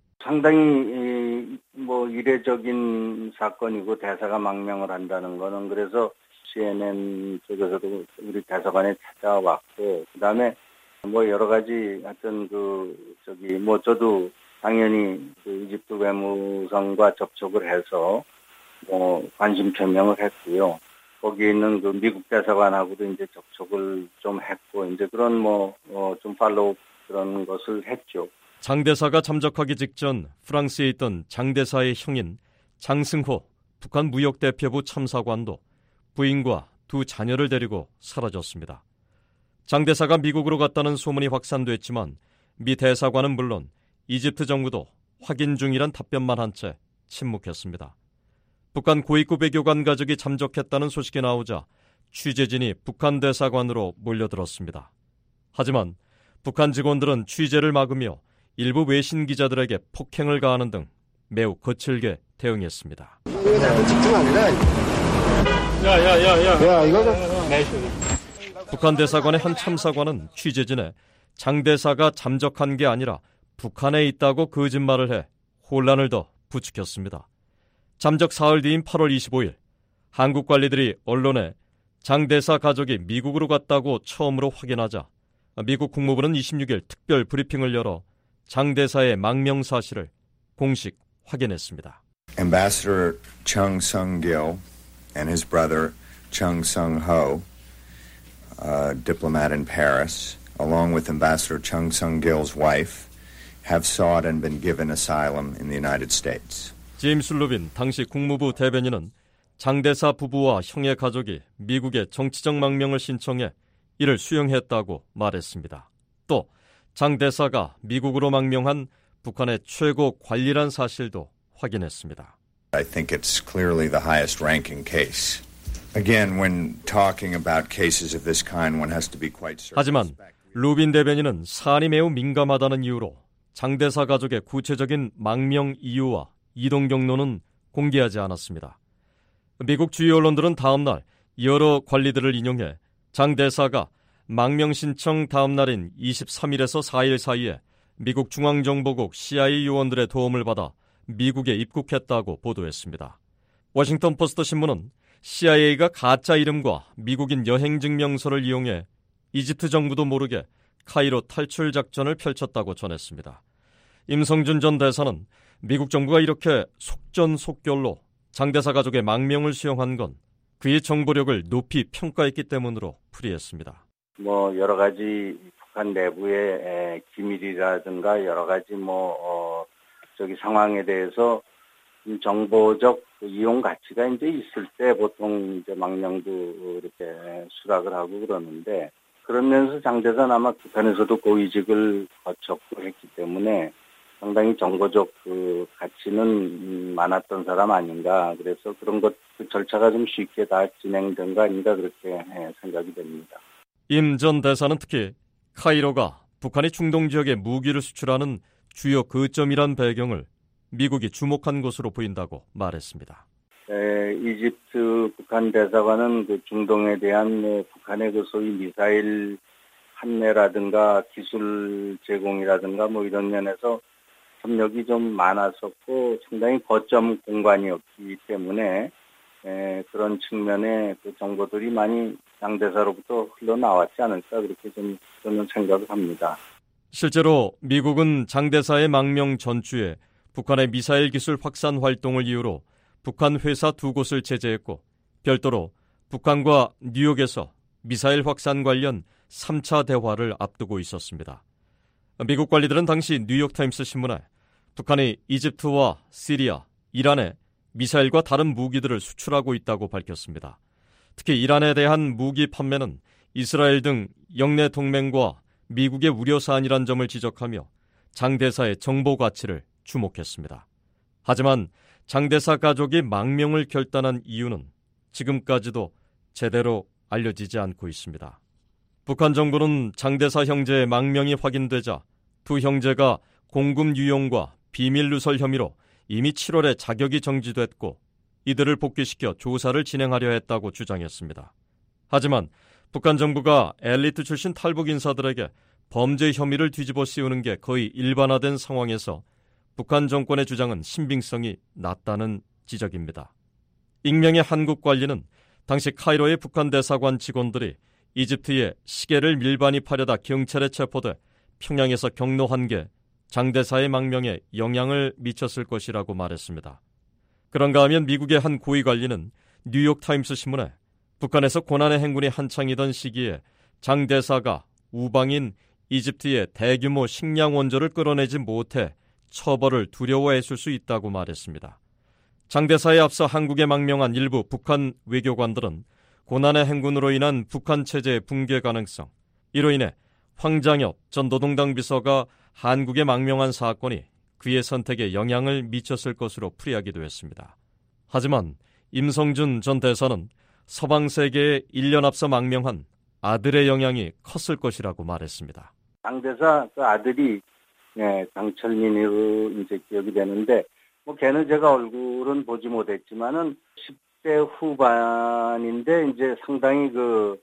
상당히 뭐 이례적인 사건이고 대사가 망명을 한다는 거는 그래서 씨엔엔 쪽에서도 우리 대사관에 찾아왔고 그다음에 뭐 여러 가지 하여튼 그 저기 뭐 저도 당연히 그 이집트 외무성과 접촉을 해서 뭐 관심 표명을 했고요. 거기 있는 그 미국 대사관하고도 이제 접촉을 좀 했고 이제 그런 뭐 어 좀 팔로우 그런 것을 했죠. 장 대사가 잠적하기 직전 프랑스에 있던 장 대사의 형인 장승호 북한 무역대표부 참사관도 부인과 두 자녀를 데리고 사라졌습니다. 장 대사가 미국으로 갔다는 소문이 확산됐지만 미 대사관은 물론 이집트 정부도 확인 중이란 답변만 한 채 침묵했습니다. 북한 고위급 외교관 가족이 잠적했다는 소식이 나오자 취재진이 북한 대사관으로 몰려들었습니다. 하지만 북한 직원들은 취재를 막으며 일부 외신 기자들에게 폭행을 가하는 등 매우 거칠게 대응했습니다. 야야야야. 야 이거 북한 대사관의 한 참사관은 취재진에 장 대사가 잠적한 게 아니라 북한에 있다고 거짓말을 해 혼란을 더 부추겼습니다. 잠적 사흘 뒤인 팔월 이십오일 한국 관리들이 언론에 장 대사 가족이 미국으로 갔다고 처음으로 확인하자 미국 국무부는 이십육일 특별 브리핑을 열어 장 대사의 망명 사실을 공식 확인했습니다. Ambassador Chung Sung-gil and his brother Chung Sung-ho, a diplomat in Paris, along with Ambassador Chung Sung-gil's wife, have sought and been given asylum in the United States. 제임스 루빈 당시 국무부 대변인은 장 대사 부부와 형의 가족이 미국에 정치적 망명을 신청해 이를 수용했다고 말했습니다. 또 장 대사가 미국으로 망명한 북한의 최고 관리란 사실도 확인했습니다. I think it's clearly the highest ranking case. Again, when talking about cases of this kind, one has to be quite certain. 하지만 루빈 대변인은 사안이 매우 민감하다는 이유로 장 대사 가족의 구체적인 망명 이유와 이동 경로는 공개하지 않았습니다. 미국 주요 언론들은 다음 날 여러 관리들을 인용해 장 대사가 망명 신청 다음 날인 이십삼일에서 사일 사이에 미국 중앙정보국 씨아이에이 요원들의 도움을 받아 미국에 입국했다고 보도했습니다. 워싱턴 포스트 신문은 씨아이에이가 가짜 이름과 미국인 여행 증명서를 이용해 이집트 정부도 모르게 카이로 탈출 작전을 펼쳤다고 전했습니다. 임성준 전 대사는 미국 정부가 이렇게 속전속결로 장대사 가족의 망명을 수용한 건 그의 정보력을 높이 평가했기 때문으로 풀이했습니다. 뭐 여러 가지 북한 내부의 기밀이라든가 여러 가지 뭐 어, 저기 상황에 대해서 정보적 이용 가치가 이제 있을 때 보통 이제 망명도 이렇게 수락을 하고 그러는데 그런 면에서 장대사는 아마 북한에서도 고위직을 거쳤고 했기 때문에 상당히 정보적 그 가치는 많았던 사람 아닌가. 그래서 그런 것 그 절차가 좀 쉽게 다 진행된 거 아닌가 그렇게 생각이 됩니다. 임 전 대사는 특히 카이로가 북한이 중동 지역에 무기를 수출하는 주요 거점이란 배경을 미국이 주목한 것으로 보인다고 말했습니다. 에, 이집트 북한 대사관은 그 중동에 대한 뭐 북한의 그 소위 미사일 판매라든가 기술 제공이라든가 뭐 이런 면에서 협력이 좀 많았었고 상당히 거점 공간이었기 때문에 에, 그런 측면의 그 정보들이 많이 장대사로부터 흘러나왔지 않을까 그렇게 좀 저는 생각을 합니다. 실제로 미국은 장대사의 망명 전주에 북한의 미사일 기술 확산 활동을 이유로 북한 회사 두 곳을 제재했고 별도로 북한과 뉴욕에서 미사일 확산 관련 삼 차 대화를 앞두고 있었습니다. 미국 관리들은 당시 뉴욕타임스 신문에 북한이 이집트와 시리아, 이란에 미사일과 다른 무기들을 수출하고 있다고 밝혔습니다. 특히 이란에 대한 무기 판매는 이스라엘 등 영내 동맹과 미국의 우려 사안이란 점을 지적하며 장 대사의 정보 가치를 주목했습니다. 하지만 장 대사 가족이 망명을 결단한 이유는 지금까지도 제대로 알려지지 않고 있습니다. 북한 정부는 장 대사 형제의 망명이 확인되자 두 형제가 공금 유용과 비밀 누설 혐의로 이미 칠월에 자격이 정지됐고 이들을 복귀시켜 조사를 진행하려 했다고 주장했습니다. 하지만 북한 정부가 엘리트 출신 탈북 인사들에게 범죄 혐의를 뒤집어 씌우는 게 거의 일반화된 상황에서 북한 정권의 주장은 신빙성이 낮다는 지적입니다. 익명의 한국 관리는 당시 카이로의 북한 대사관 직원들이 이집트에 시계를 밀반입하려다 경찰에 체포돼 평양에서 경로한 게 장 대사의 망명에 영향을 미쳤을 것이라고 말했습니다. 그런가 하면 미국의 한 고위 관리는 뉴욕타임스 신문에 북한에서 고난의 행군이 한창이던 시기에 장 대사가 우방인 이집트의 대규모 식량 원조를 끌어내지 못해 처벌을 두려워했을 수 있다고 말했습니다. 장 대사에 앞서 한국에 망명한 일부 북한 외교관들은 고난의 행군으로 인한 북한 체제의 붕괴 가능성, 이로 인해 황장엽 전 노동당 비서가 한국에 망명한 사건이 그의 선택에 영향을 미쳤을 것으로 풀이하기도 했습니다. 하지만 임성준 전 대사는 서방 세계에 일 년 앞서 망명한 아들의 영향이 컸을 것이라고 말했습니다. 장 대사 그 아들이 네, 장철민으로 이제 기억이 되는데 뭐 걔는 제가 얼굴은 보지 못했지만은 십 대 후반인데 이제 상당히 그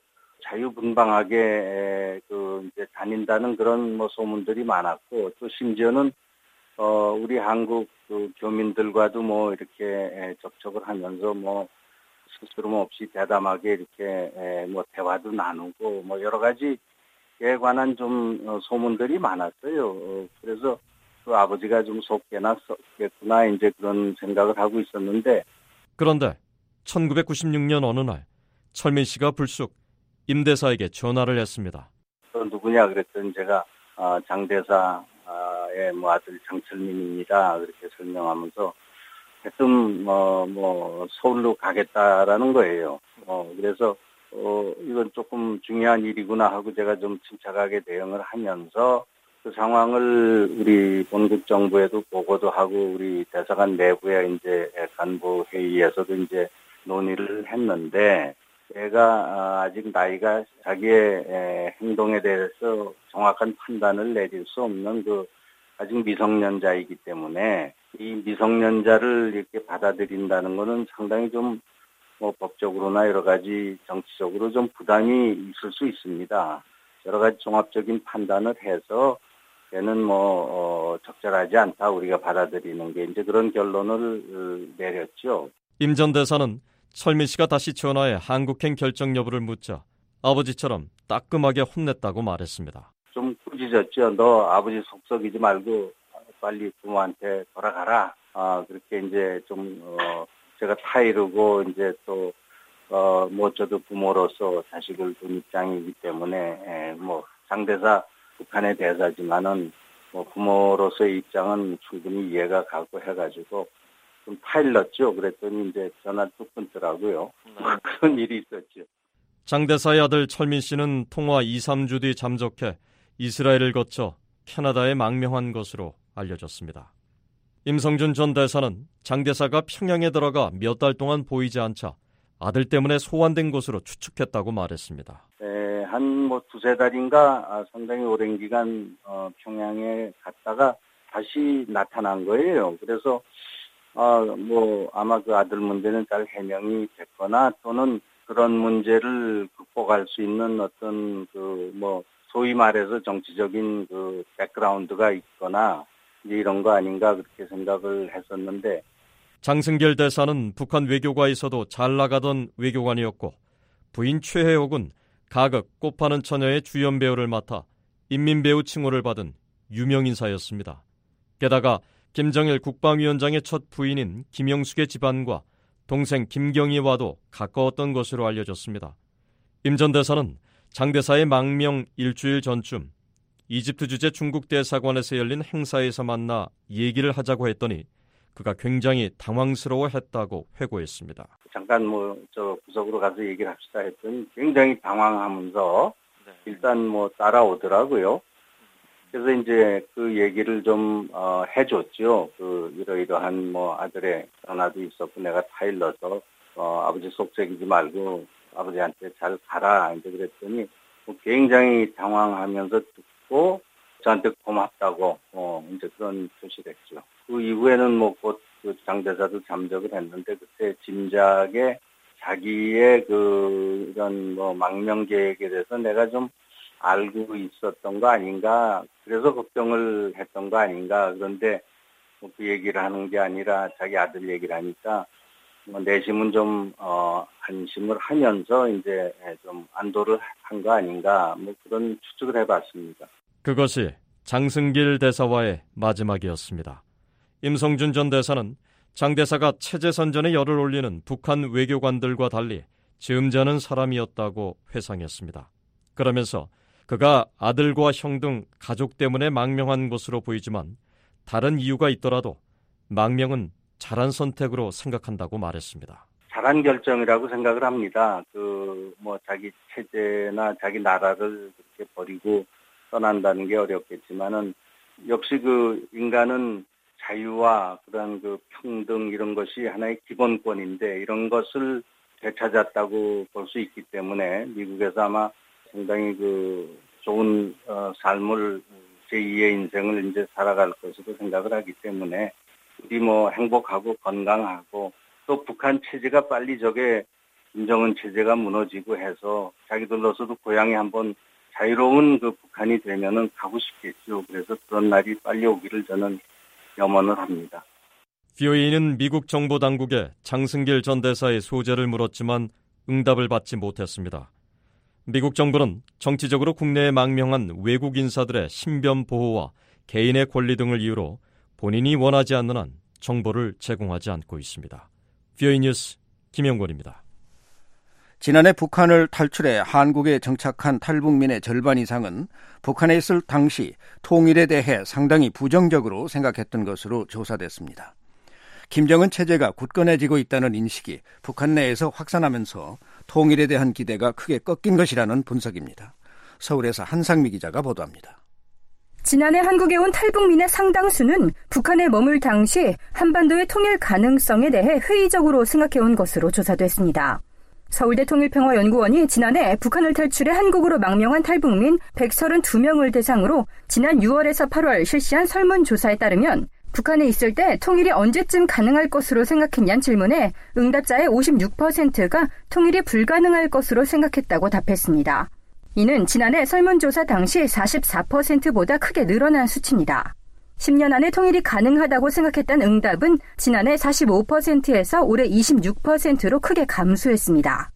자유분방하게 그 이제 다닌다는 그런 뭐 소문들이 많았고 또 심지어는 어 우리 한국 그 교민들과도 뭐 이렇게 접촉을 하면서 뭐 스스럼 없이 대담하게 이렇게 뭐 대화도 나누고 뭐 여러 가지에 관한 좀 소문들이 많았어요. 그래서 그 아버지가 좀 속게나 썼겠구나 이제 그런 생각을 하고 있었는데 그런데 천구백구십육 년 어느 날 철민 씨가 불쑥 임 대사에게 전화를 했습니다. 또 누구냐 그랬더니 제가 어, 장 대사의 뭐 아들 장철민입니다. 그렇게 설명하면서 하여튼 뭐, 뭐 서울로 가겠다라는 거예요. 어, 그래서 어, 이건 조금 중요한 일이구나 하고 제가 좀 침착하게 대응을 하면서 그 상황을 우리 본국 정부에도 보고도 하고 우리 대사관 내부에 이제 간부 회의에서도 이제 논의를 했는데 얘가 아직 나이가 자기의 행동에 대해서 정확한 판단을 내릴 수 없는 그 아직 미성년자이기 때문에 이 미성년자를 이렇게 받아들인다는 거는 상당히 좀 뭐 법적으로나 여러 가지 정치적으로 좀 부담이 있을 수 있습니다. 여러 가지 종합적인 판단을 해서 얘는 뭐 어, 적절하지 않다 우리가 받아들이는 게 이제 그런 결론을 내렸죠. 임 전 대사는 철민 씨가 다시 전화해 한국행 결정 여부를 묻자 아버지처럼 따끔하게 혼냈다고 말했습니다. 좀 꾸짖었죠. 너 아버지 속썩이지 말고 빨리 부모한테 돌아가라. 아, 그렇게 이제 좀, 어, 제가 타이르고 이제 또, 어, 뭐 저도 부모로서 자식을 둔 입장이기 때문에, 에, 뭐, 장대사, 북한의 대사지만은, 뭐 부모로서의 입장은 충분히 이해가 가고 해가지고 좀 타일렀죠. 그랬더니 이제 전화 뚝 끊더라고요. 뭐 그런 일이 있었죠. 장 대사의 아들 철민 씨는 통화 이, 삼 주 뒤 잠적해 이스라엘을 거쳐 캐나다에 망명한 것으로 알려졌습니다. 임성준 전 대사는 장 대사가 평양에 들어가 몇 달 동안 보이지 않자 아들 때문에 소환된 것으로 추측했다고 말했습니다. 네, 한 뭐 두세 달인가 아, 상당히 오랜 기간 어, 평양에 갔다가 다시 나타난 거예요. 그래서 아, 뭐 아마 그 아들 문제는 잘 해명이 됐거나 또는 그런 문제를 극복할 수 있는 어떤 그 뭐 소위 말해서 정치적인 그 백그라운드가 있거나 이제 이런 거 아닌가 그렇게 생각을 했었는데. 장승길 대사는 북한 외교가에서도 잘 나가던 외교관이었고 부인 최혜옥은 가극 꽃파는 처녀의 주연 배우를 맡아 인민배우 칭호를 받은 유명인사였습니다. 게다가 김정일 국방위원장의 첫 부인인 김영숙의 집안과 동생 김경희와도 가까웠던 것으로 알려졌습니다. 임 전 대사는 장 대사의 망명 일주일 전쯤 이집트 주재 중국 대사관에서 열린 행사에서 만나 얘기를 하자고 했더니 그가 굉장히 당황스러워했다고 회고했습니다. 잠깐 뭐 저 구석으로 가서 얘기를 합시다 했더니 굉장히 당황하면서 네. 일단 뭐 따라오더라고요. 그래서 이제 그 얘기를 좀 어, 해줬죠. 그 이러이러한 뭐 아들의 전화도 있었고 내가 타일러서 어, 아버지 속썩이지 말고 아버지한테 잘 가라 이제 그랬더니 뭐 굉장히 당황하면서 듣고 저한테 고맙다고 어, 이제 그런 표시를 했죠. 그 이후에는 뭐 곧 그 장대사도 잠적을 했는데 그때 짐작에 자기의 그 이런 뭐 망명 계획에 대해서 내가 좀 알고 있었던 거 아닌가 그래서 걱정을 했던 거 아닌가 그런데 뭐 그 얘기를 하는 게 아니라 자기 아들 얘기를 하니까 뭐 내심은 좀 어, 안심을 하면서 이제 좀 안도를 한 거 아닌가 뭐 그런 추측을 해봤습니다. 그것이 장승길 대사와의 마지막이었습니다. 임성준 전 대사는 장 대사가 체제선전에 열을 올리는 북한 외교관들과 달리 즈음자는 사람이었다고 회상했습니다. 그러면서 그가 아들과 형 등 가족 때문에 망명한 것으로 보이지만 다른 이유가 있더라도 망명은 잘한 선택으로 생각한다고 말했습니다. 잘한 결정이라고 생각을 합니다. 그 뭐 자기 체제나 자기 나라를 그렇게 버리고 떠난다는 게 어렵겠지만은 역시 그 인간은 자유와 그런 그 평등 이런 것이 하나의 기본권인데 이런 것을 되찾았다고 볼 수 있기 때문에 미국에서 아마 상당히 그 좋은 어, 삶을 제이의 인생을 이제 살아갈 것으로 생각을 하기 때문에 우리 뭐 행복하고 건강하고 또 북한 체제가 빨리 저게 김정은 체제가 무너지고 해서 자기들로서도 고향에 한번 자유로운 그 북한이 되면은 가고 싶겠죠. 그래서 그런 날이 빨리 오기를 저는 염원을 합니다. 브이오에이는 미국 정보 당국에 장승길 전 대사의 소재를 물었지만 응답을 받지 못했습니다. 미국 정부는 정치적으로 국내에 망명한 외국 인사들의 신변 보호와 개인의 권리 등을 이유로 본인이 원하지 않는 한 정보를 제공하지 않고 있습니다. 브이오에이 뉴스 김영권입니다. 지난해 북한을 탈출해 한국에 정착한 탈북민의 절반 이상은 북한에 있을 당시 통일에 대해 상당히 부정적으로 생각했던 것으로 조사됐습니다. 김정은 체제가 굳건해지고 있다는 인식이 북한 내에서 확산하면서 통일에 대한 기대가 크게 꺾인 것이라는 분석입니다. 서울에서 한상미 기자가 보도합니다. 지난해 한국에 온 탈북민의 상당수는 북한에 머물 당시 한반도의 통일 가능성에 대해 회의적으로 생각해온 것으로 조사됐습니다. 서울대 통일평화연구원이 지난해 북한을 탈출해 한국으로 망명한 탈북민 백삼십이 명을 대상으로 지난 유월에서 팔월 실시한 설문조사에 따르면 북한에 있을 때 통일이 언제쯤 가능할 것으로 생각했냐는 질문에 응답자의 오십육 퍼센트가 통일이 불가능할 것으로 생각했다고 답했습니다. 이는 지난해 설문조사 당시 사십사 퍼센트보다 크게 늘어난 수치입니다. 십 년 안에 통일이 가능하다고 생각했다는 응답은 지난해 사십오 퍼센트에서 올해 이십육 퍼센트로 크게 감소했습니다.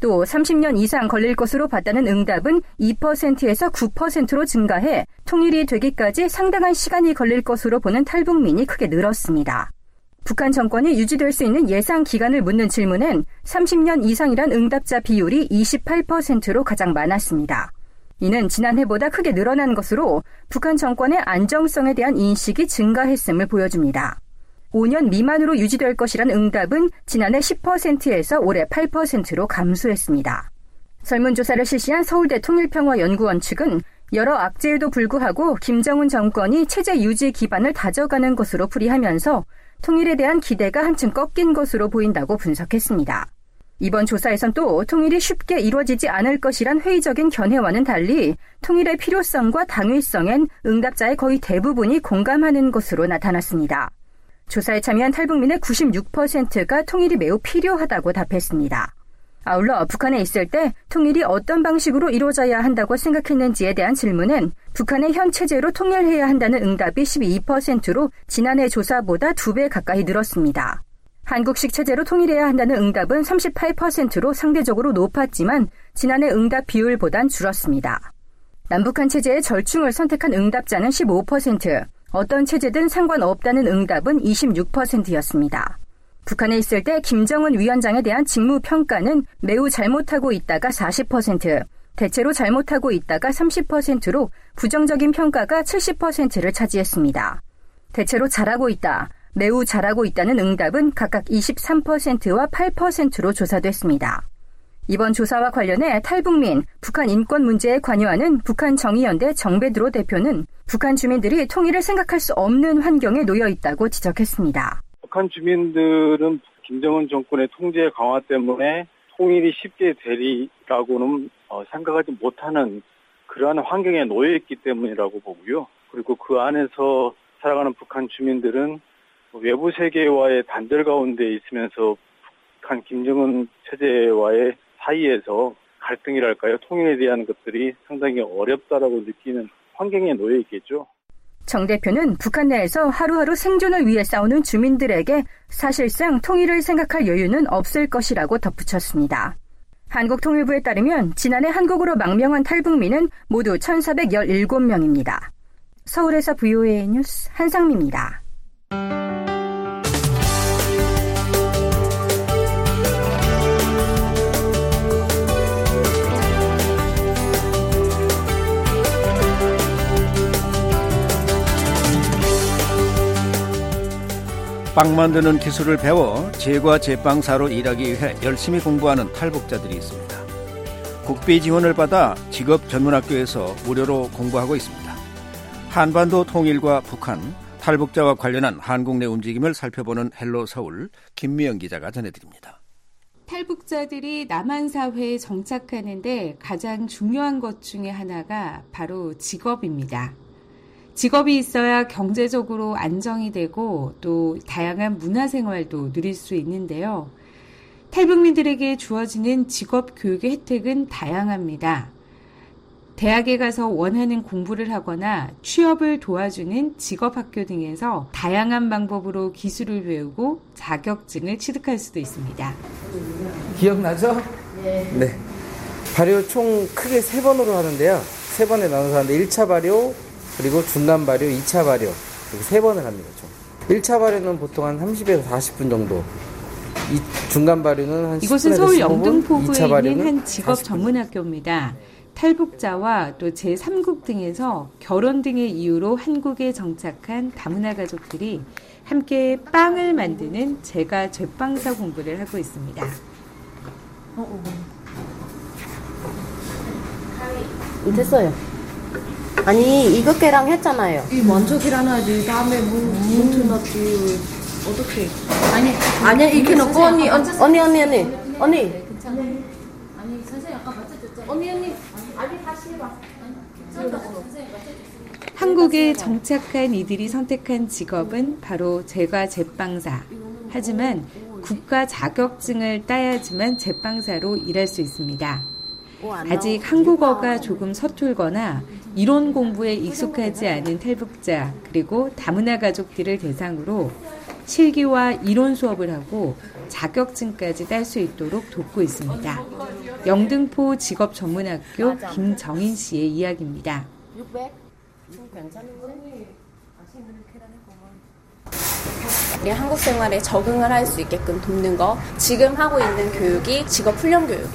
또 삼십 년 이상 걸릴 것으로 봤다는 응답은 이 퍼센트에서 구 퍼센트로 증가해 통일이 되기까지 상당한 시간이 걸릴 것으로 보는 탈북민이 크게 늘었습니다. 북한 정권이 유지될 수 있는 예상 기간을 묻는 질문엔 삼십 년 이상이란 응답자 비율이 이십팔 퍼센트로 가장 많았습니다. 이는 지난해보다 크게 늘어난 것으로 북한 정권의 안정성에 대한 인식이 증가했음을 보여줍니다. 오 년 미만으로 유지될 것이란 응답은 지난해 십 퍼센트에서 올해 팔 퍼센트로 감소했습니다. 설문조사를 실시한 서울대 통일평화연구원 측은 여러 악재에도 불구하고 김정은 정권이 체제 유지 기반을 다져가는 것으로 풀이하면서 통일에 대한 기대가 한층 꺾인 것으로 보인다고 분석했습니다. 이번 조사에선 또 통일이 쉽게 이루어지지 않을 것이란 회의적인 견해와는 달리 통일의 필요성과 당위성엔 응답자의 거의 대부분이 공감하는 것으로 나타났습니다. 조사에 참여한 탈북민의 구십육 퍼센트가 통일이 매우 필요하다고 답했습니다. 아울러 북한에 있을 때 통일이 어떤 방식으로 이루어져야 한다고 생각했는지에 대한 질문은 북한의 현 체제로 통일해야 한다는 응답이 십이 퍼센트로 지난해 조사보다 두 배 가까이 늘었습니다. 한국식 체제로 통일해야 한다는 응답은 삼십팔 퍼센트로 상대적으로 높았지만 지난해 응답 비율보단 줄었습니다. 남북한 체제의 절충을 선택한 응답자는 십오 퍼센트, 어떤 체제든 상관없다는 응답은 이십육 퍼센트였습니다. 북한에 있을 때 김정은 위원장에 대한 직무평가는 매우 잘못하고 있다가 사십 퍼센트, 대체로 잘못하고 있다가 삼십 퍼센트로 부정적인 평가가 칠십 퍼센트를 차지했습니다. 대체로 잘하고 있다, 매우 잘하고 있다는 응답은 각각 이십삼 퍼센트와 팔 퍼센트로 조사됐습니다. 이번 조사와 관련해 탈북민, 북한 인권 문제에 관여하는 북한 정의연대 정배드로 대표는 북한 주민들이 통일을 생각할 수 없는 환경에 놓여 있다고 지적했습니다. 북한 주민들은 김정은 정권의 통제 강화 때문에 통일이 쉽게 되리라고는 생각하지 못하는 그러한 환경에 놓여 있기 때문이라고 보고요. 그리고 그 안에서 살아가는 북한 주민들은 외부 세계와의 단절 가운데 있으면서 북한 김정은 체제와의 사이에서 갈등이랄까요? 통일에 대한 것들이 상당히 어렵다라고 느끼는 환경에 놓여 있겠죠. 정 대표는 북한 내에서 하루하루 생존을 위해 싸우는 주민들에게 사실상 통일을 생각할 여유는 없을 것이라고 덧붙였습니다. 한국통일부에 따르면 지난해 한국으로 망명한 탈북민은 모두 천사백십칠 명입니다. 서울에서 브이오에이 뉴스 한상미입니다. 빵 만드는 기술을 배워 제과 제빵사로 일하기 위해 열심히 공부하는 탈북자들이 있습니다. 국비 지원을 받아 직업 전문학교에서 무료로 공부하고 있습니다. 한반도 통일과 북한, 탈북자와 관련한 한국 내 움직임을 살펴보는 헬로 서울, 김미영 기자가 전해드립니다. 탈북자들이 남한 사회에 정착하는데 가장 중요한 것 중에 하나가 바로 직업입니다. 직업이 있어야 경제적으로 안정이 되고 또 다양한 문화생활도 누릴 수 있는데요. 탈북민들에게 주어지는 직업 교육의 혜택은 다양합니다. 대학에 가서 원하는 공부를 하거나 취업을 도와주는 직업학교 등에서 다양한 방법으로 기술을 배우고 자격증을 취득할 수도 있습니다. 기억나죠? 네. 네. 발효 총 크게 세 번으로 하는데요. 세 번에 나눠서 하는데 일 차 발효, 그리고 중간 발효, 이 차 발효 이렇게 세 번을 합니다. 총. 일 차 발효는 보통 한 삼십에서 사십 분 정도. 이 중간 발효는 한 이곳은 십 분에서 서울 십오 분, 영등포구에 있는 한 직업 전문학교입니다. 탈북자와 또 제삼 국 등에서 결혼 등의 이유로 한국에 정착한 다문화 가족들이 함께 빵을 만드는 제과 제빵사 공부를 하고 있습니다. 어, 어. 됐어요. 아니 이거 깨랑 했잖아요. 이 먼저 계란하지 다음에 무 넣지 어떻게? 아니 아니야 이렇게 넣고 언니 언니 언니 언니 언니 언니. 괜찮아. 아니 선생님 아까 맞춰줬죠. 언니 언니 아니 다시 해봐. 한국에 정착한 이들이 선택한 직업은 바로 제과 제빵사. 하지만 국가 자격증을 따야지만 제빵사로 일할 수 있습니다. 아직 한국어가 조금 서툴거나 이론 공부에 익숙하지 않은 탈북자 그리고 다문화 가족들을 대상으로 실기와 이론 수업을 하고 자격증까지 딸 수 있도록 돕고 있습니다. 영등포 직업전문학교 김정인 씨의 이야기입니다. 육백? 좀 괜찮은데? 우리 한국 생활에 적응을 할 수 있게끔 돕는 거. 지금 하고 있는 교육이 직업훈련교육.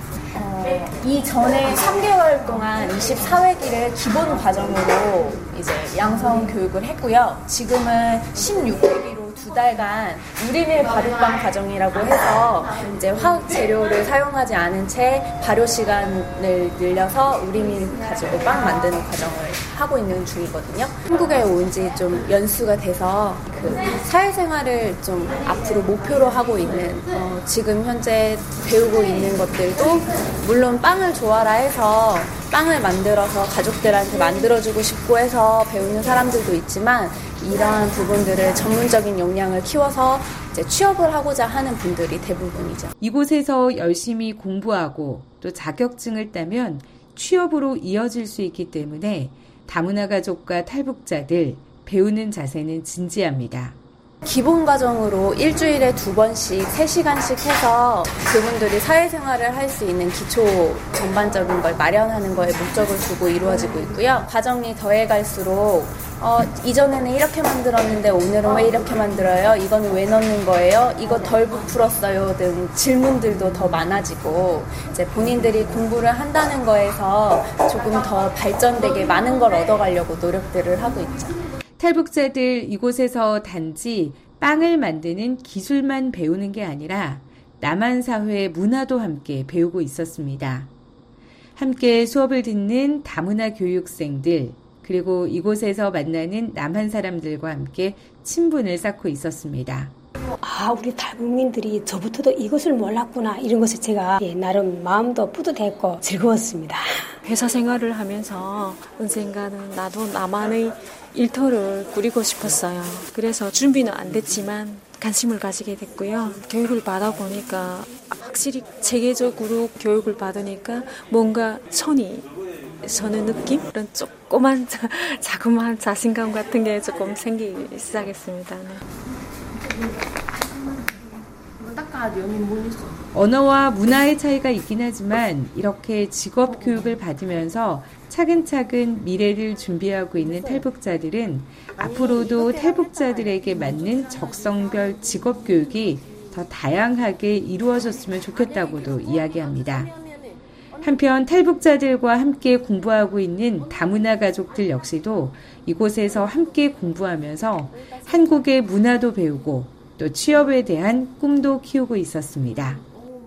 어, 이전에 삼 개월 동안 이십사 회기를 기본 과정으로 이제 양성 교육을 했고요. 지금은 십육 회기로 두 달간 우리밀 발효빵 과정이라고 해서 이제 화학 재료를 사용하지 않은 채 발효 시간을 늘려서 우리밀 가지고 빵 만드는 과정을 하고 있는 중이거든요. 한국에 온 지 좀 연수가 돼서 그 사회생활을 좀 앞으로 목표로 하고 있는 어, 지금 현재 배우고 있는 것들도 물론 빵을 좋아라 해서 빵을 만들어서 가족들한테 만들어주고 싶고 해서 배우는 사람들도 있지만 이러한 부분들을 전문적인 역량을 키워서 이제 취업을 하고자 하는 분들이 대부분이죠. 이곳에서 열심히 공부하고 또 자격증을 따면 취업으로 이어질 수 있기 때문에 다문화 가족과 탈북자들 배우는 자세는 진지합니다. 기본 과정으로 일주일에 두 번씩 세 시간씩 해서 그분들이 사회생활을 할 수 있는 기초 전반적인 걸 마련하는 거에 목적을 두고 이루어지고 있고요. 과정이 더해갈수록 어, 이전에는 이렇게 만들었는데 오늘은 왜 이렇게 만들어요? 이거는 왜 넣는 거예요? 이거 덜 부풀었어요? 등 질문들도 더 많아지고 이제 본인들이 공부를 한다는 거에서 조금 더 발전되게 많은 걸 얻어가려고 노력들을 하고 있죠. 탈북자들 이곳에서 단지 빵을 만드는 기술만 배우는 게 아니라 남한 사회의 문화도 함께 배우고 있었습니다. 함께 수업을 듣는 다문화 교육생들 그리고 이곳에서 만나는 남한 사람들과 함께 친분을 쌓고 있었습니다. 아, 우리 탈북민들이 저부터도 이것을 몰랐구나 이런 것에 제가 나름 마음도 뿌듯했고 즐거웠습니다. 회사 생활을 하면서 언젠가는 나도 나만의 일터를 꾸리고 싶었어요. 그래서 준비는 안 됐지만 관심을 가지게 됐고요. 교육을 받아보니까 확실히 체계적으로 교육을 받으니까 뭔가 손이 서는 느낌? 그런 조그만 자그마한 자신감 같은 게 조금 생기기 시작했습니다. 네. 언어와 문화의 차이가 있긴 하지만 이렇게 직업 교육을 받으면서 차근차근 미래를 준비하고 있는 탈북자들은 앞으로도 탈북자들에게 맞는 적성별 직업 교육이 더 다양하게 이루어졌으면 좋겠다고도 이야기합니다. 한편 탈북자들과 함께 공부하고 있는 다문화 가족들 역시도 이곳에서 함께 공부하면서 한국의 문화도 배우고 또 취업에 대한 꿈도 키우고 있었습니다.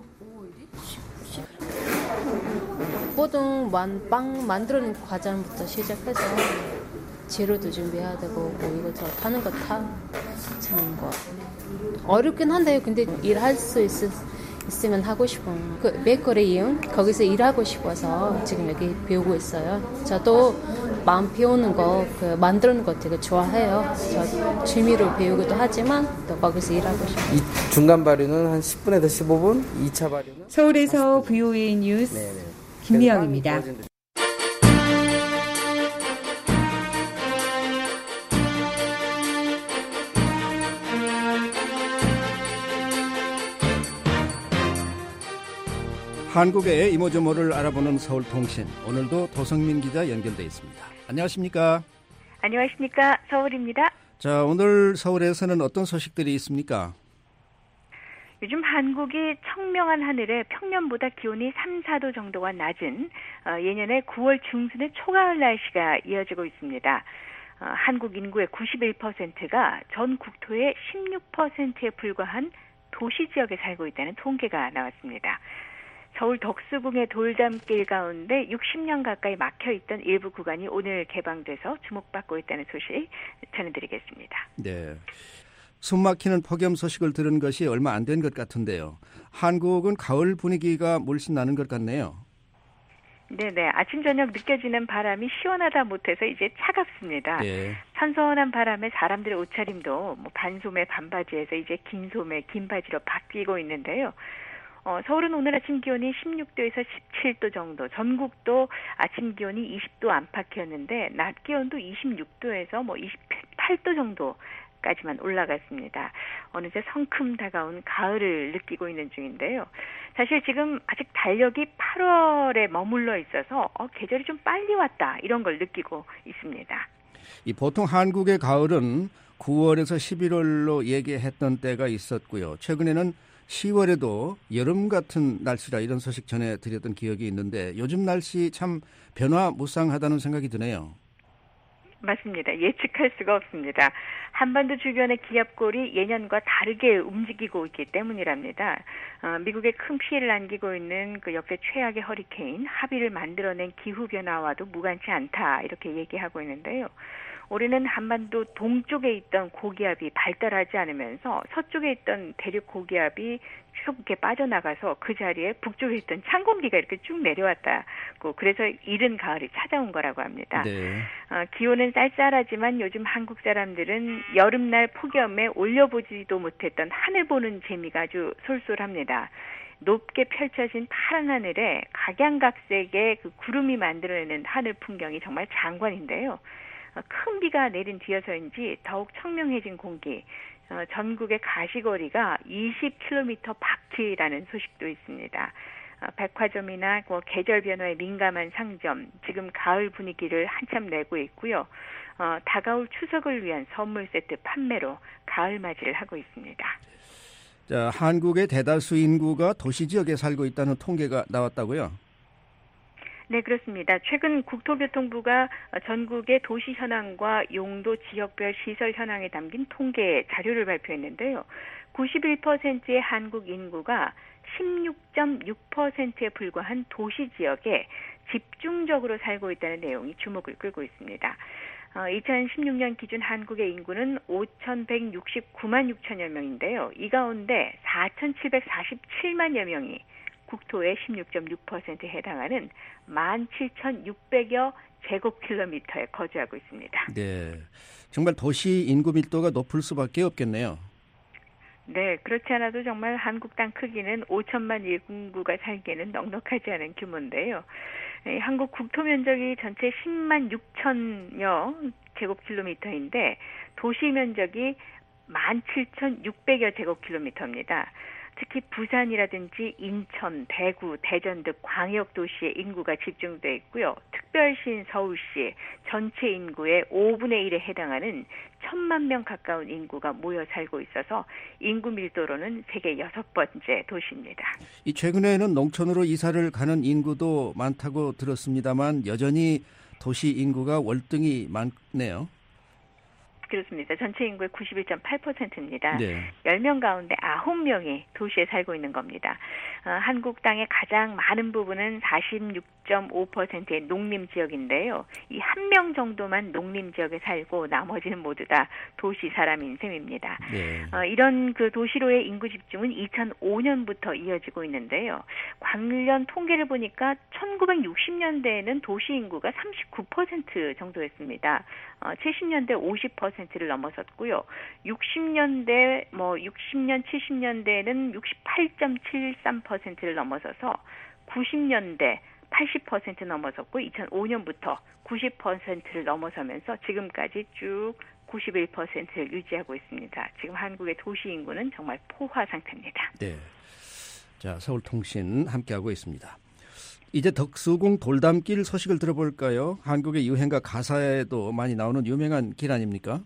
모든 빵 만드는 과정부터 시작해서 재료도 준비해야 되고 뭐 이것저것 타는 거 타 찾는 거 어렵긴 한데요. 근데 일할 수 있, 있으면 하고 싶은 그 베이커리용 거기서 일하고 싶어서 지금 여기 배우고 있어요. 저도 마음 배우는 거 그 만드는 거 되게 좋아해요. 저 취미로 배우기도 하지만 또 거기서 일하고 싶어요. 이 중간 발효는 한 십 분에서 십오 분, 이 차 발효는 서울에서 브이오에이 뉴스 네네. 김미영입니다. 한국의 이모저모를 알아보는 서울통신, 오늘도 도성민 기자 연결돼 있습니다. 안녕하십니까? 안녕하십니까? 서울입니다. 자, 오늘 서울에서는 어떤 소식들이 있습니까? 요즘 한국이 청명한 하늘에 평년보다 기온이 삼, 사 도 정도가 낮은 어, 예년의 구월 중순의 초가을 날씨가 이어지고 있습니다. 어, 한국 인구의 구십일 퍼센트가 전 국토의 십육 퍼센트에 불과한 도시 지역에 살고 있다는 통계가 나왔습니다. 서울 덕수궁의 돌담길 가운데 육십 년 가까이 막혀있던 일부 구간이 오늘 개방돼서 주목받고 있다는 소식 전해드리겠습니다. 네. 숨막히는 폭염 소식을 들은 것이 얼마 안 된 것 같은데요. 한국은 가을 분위기가 물씬 나는 것 같네요. 네네. 아침 저녁 느껴지는 바람이 시원하다 못해서 이제 차갑습니다. 네. 선선한 바람에 사람들의 옷차림도 뭐 반소매 반바지에서 이제 긴 소매 긴 바지로 바뀌고 있는데요. 어, 서울은 오늘 아침 기온이 십육 도에서 십칠 도 정도, 전국도 아침 기온이 이십 도 안팎이었는데 낮 기온도 이십육 도에서 뭐 이십팔 도 정도 까지만 올라갔습니다. 어느새 성큼 다가온 가을을 느끼고 있는 중인데요. 사실 지금 아직 달력이 팔월에 머물러 있어서 어, 계절이 좀 빨리 왔다 이런 걸 느끼고 있습니다. 이 보통 한국의 가을은 구월에서 십일월로 얘기했던 때가 있었고요. 최근에는 시월에도 여름 같은 날씨라 이런 소식 전해드렸던 기억이 있는데 요즘 날씨 참 변화무쌍하다는 생각이 드네요. 맞습니다. 예측할 수가 없습니다. 한반도 주변의 기압골이 예년과 다르게 움직이고 있기 때문이랍니다. 어, 미국에 큰 피해를 안기고 있는 그 역대 최악의 허리케인 하비를 만들어낸 기후변화와도 무관치 않다 이렇게 얘기하고 있는데요. 올해는 한반도 동쪽에 있던 고기압이 발달하지 않으면서 서쪽에 있던 대륙 고기압이 추석에 빠져나가서 그 자리에 북쪽에 있던 찬 공기가 이렇게 쭉 내려왔다고 그래서 이른 가을이 찾아온 거라고 합니다. 네. 어, 기온은 쌀쌀하지만 요즘 한국 사람들은 여름날 폭염에 올려보지도 못했던 하늘 보는 재미가 아주 솔솔합니다. 높게 펼쳐진 파란 하늘에 각양각색의 그 구름이 만들어내는 하늘 풍경이 정말 장관인데요. 큰 비가 내린 뒤여서인지 더욱 청명해진 공기, 어, 전국의 가시거리가 이십 킬로미터 바퀴라는 소식도 있습니다. 어, 백화점이나 뭐 계절 변화에 민감한 상점, 지금 가을 분위기를 한참 내고 있고요. 어, 다가올 추석을 위한 선물 세트 판매로 가을 맞이를 하고 있습니다. 자, 한국의 대다수 인구가 도시 지역에 살고 있다는 통계가 나왔다고요? 네, 그렇습니다. 최근 국토교통부가 전국의 도시 현황과 용도 지역별 시설 현황에 담긴 통계 자료를 발표했는데요. 구십일 퍼센트의 한국 인구가 십육 점 육 퍼센트에 불과한 도시 지역에 집중적으로 살고 있다는 내용이 주목을 끌고 있습니다. 어, 이천십육 년 기준 한국의 인구는 오천백육십구만 육천여 명인데요. 이 가운데 사천칠백사십칠만여 명이 국토의 십육 점 육 퍼센트에 해당하는 만 칠천육백여 제곱킬로미터에 거주하고 있습니다. 네, 정말 도시 인구 밀도가 높을 수밖에 없겠네요. 네, 그렇지 않아도 정말 한국 땅 크기는 오천만 인구가 살기에는 넉넉하지 않은 규모인데요. 한국 국토 면적이 전체 십만 육천여 제곱킬로미터인데 도시 면적이 만 칠천육백여 제곱킬로미터입니다. 특히 부산이라든지 인천, 대구, 대전 등 광역 도시의 인구가 집중돼 있고요. 특별시인 서울시 전체 인구의 오분의 일에 해당하는 천만 명 가까운 인구가 모여 살고 있어서 인구 밀도로는 세계 여섯 번째 도시입니다. 이 최근에는 농촌으로 이사를 가는 인구도 많다고 들었습니다만 여전히 도시 인구가 월등히 많네요. 그렇습니다. 전체 인구의 구십일 점 팔 퍼센트입니다. 네. 열 명 가운데 아홉 명이 도시에 살고 있는 겁니다. 어, 한국 땅의 가장 많은 부분은 사십육 점 오 퍼센트의 농림 지역인데요. 이 한 명 정도만 농림 지역에 살고 나머지는 모두 다 도시 사람인 셈입니다. 네. 어, 이런 그 도시로의 인구 집중은 이천오 년부터 이어지고 있는데요. 관련 통계를 보니까 천구백육십 년대에는 도시 인구가 삼십구 퍼센트 정도였습니다. 어, 칠십 년대 오십 퍼센트를 넘어섰고요. 육십 년대, 뭐 육십 년, 칠십 년대에는 육십팔 점 칠삼 퍼센트를 넘어서서 구십 년대 팔십 퍼센트 넘어섰고 이천오 년부터 구십 퍼센트를 넘어서면서 지금까지 쭉 구십일 퍼센트를 유지하고 있습니다. 지금 한국의 도시 인구는 정말 포화 상태입니다. 네. 자, 서울통신 함께하고 있습니다. 이제 덕수궁 돌담길 소식을 들어볼까요? 한국의 유행가 가사에도 많이 나오는 유명한 길 아닙니까?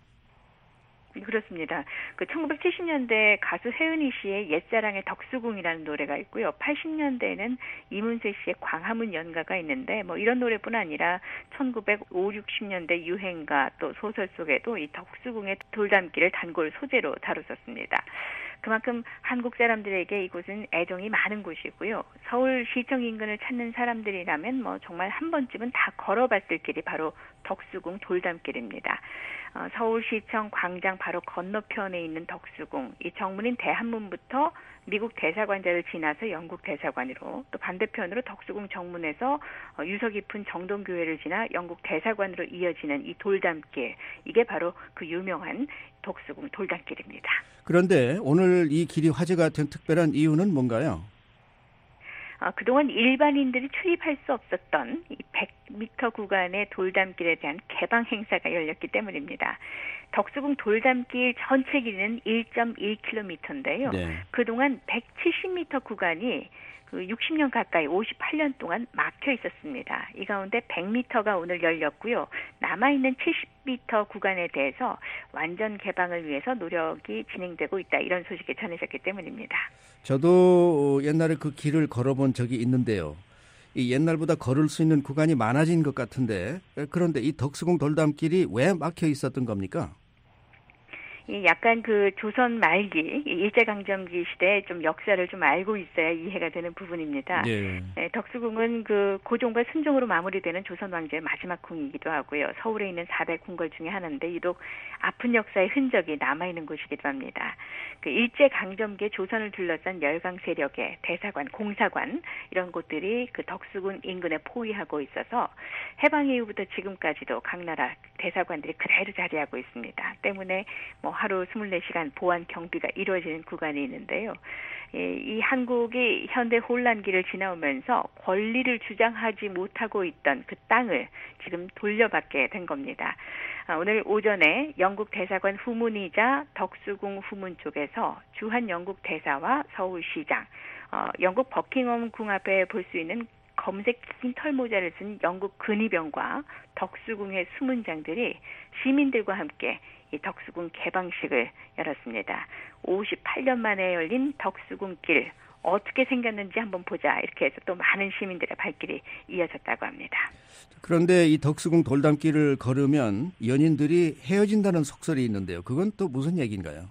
그렇습니다. 그 천구백칠십 년대 가수 혜은이 씨의 옛사랑의 덕수궁이라는 노래가 있고요. 팔십 년대에는 이문세 씨의 광화문 연가가 있는데 뭐 이런 노래뿐 아니라 천구백오십, 육십 년대 유행가 또 소설 속에도 이 덕수궁의 돌담길을 단골 소재로 다뤘었습니다. 그만큼 한국 사람들에게 이곳은 애정이 많은 곳이고요. 서울시청 인근을 찾는 사람들이라면 뭐 정말 한 번쯤은 다 걸어봤을 길이 바로 덕수궁 돌담길입니다. 어, 서울시청 광장 바로 건너편에 있는 덕수궁, 이 정문인 대한문부터 미국 대사관자를 지나서 영국 대사관으로 또 반대편으로 덕수궁 정문에서 어, 유서 깊은 정동교회를 지나 영국 대사관으로 이어지는 이 돌담길, 이게 바로 그 유명한 덕수궁 돌담길입니다. 그런데 오늘 이 길이 화제가 된 특별한 이유는 뭔가요? 어, 그동안 일반인들이 출입할 수 없었던 이 백 미터 구간의 돌담길에 대한 개방 행사가 열렸기 때문입니다. 덕수궁 돌담길 전체 길이는 일 점 일 킬로미터인데요. 네. 그동안 백칠십 미터 구간이 그 육십 년 가까이 오십팔 년 동안 막혀 있었습니다. 이 가운데 백 미터가 오늘 열렸고요. 남아있는 칠십 미터 구간에 대해서 완전 개방을 위해서 노력이 진행되고 있다. 이런 소식이 전해졌기 때문입니다. 저도 옛날에 그 길을 걸어본 적이 있는데요. 이 옛날보다 걸을 수 있는 구간이 많아진 것 같은데 그런데 이 덕수궁 돌담길이 왜 막혀 있었던 겁니까? 약간 그 조선 말기 일제강점기 시대에 좀 역사를 좀 알고 있어야 이해가 되는 부분입니다. 예. 네, 덕수궁은 그 고종과 순종으로 마무리되는 조선 왕조의 마지막 궁이기도 하고요. 서울에 있는 사 대 궁궐 중에 하나인데 유독 아픈 역사의 흔적이 남아있는 곳이기도 합니다. 그 일제강점기에 조선을 둘러싼 열강 세력의 대사관, 공사관 이런 곳들이 그 덕수궁 인근에 포위하고 있어서 해방 이후부터 지금까지도 각 나라 대사관들이 그대로 자리하고 있습니다. 때문에 뭐 하루 이십사 시간 보안 경비가 이루어지는 구간이 있는데요. 이 한국이 현대 혼란기를 지나오면서 권리를 주장하지 못하고 있던 그 땅을 지금 돌려받게 된 겁니다. 오늘 오전에 영국 대사관 후문이자 덕수궁 후문 쪽에서 주한 영국 대사와 서울시장, 어, 영국 버킹엄 궁 앞에 볼 수 있는 검색 긴 털모자를 쓴 영국 근위병과 덕수궁의 수문장들이 시민들과 함께 이 덕수궁 개방식을 열었습니다. 오십팔 년 만에 열린 덕수궁길 어떻게 생겼는지 한번 보자 이렇게 해서 또 많은 시민들의 발길이 이어졌다고 합니다. 그런데 이 덕수궁 돌담길을 걸으면 연인들이 헤어진다는 속설이 있는데요. 그건 또 무슨 얘기인가요?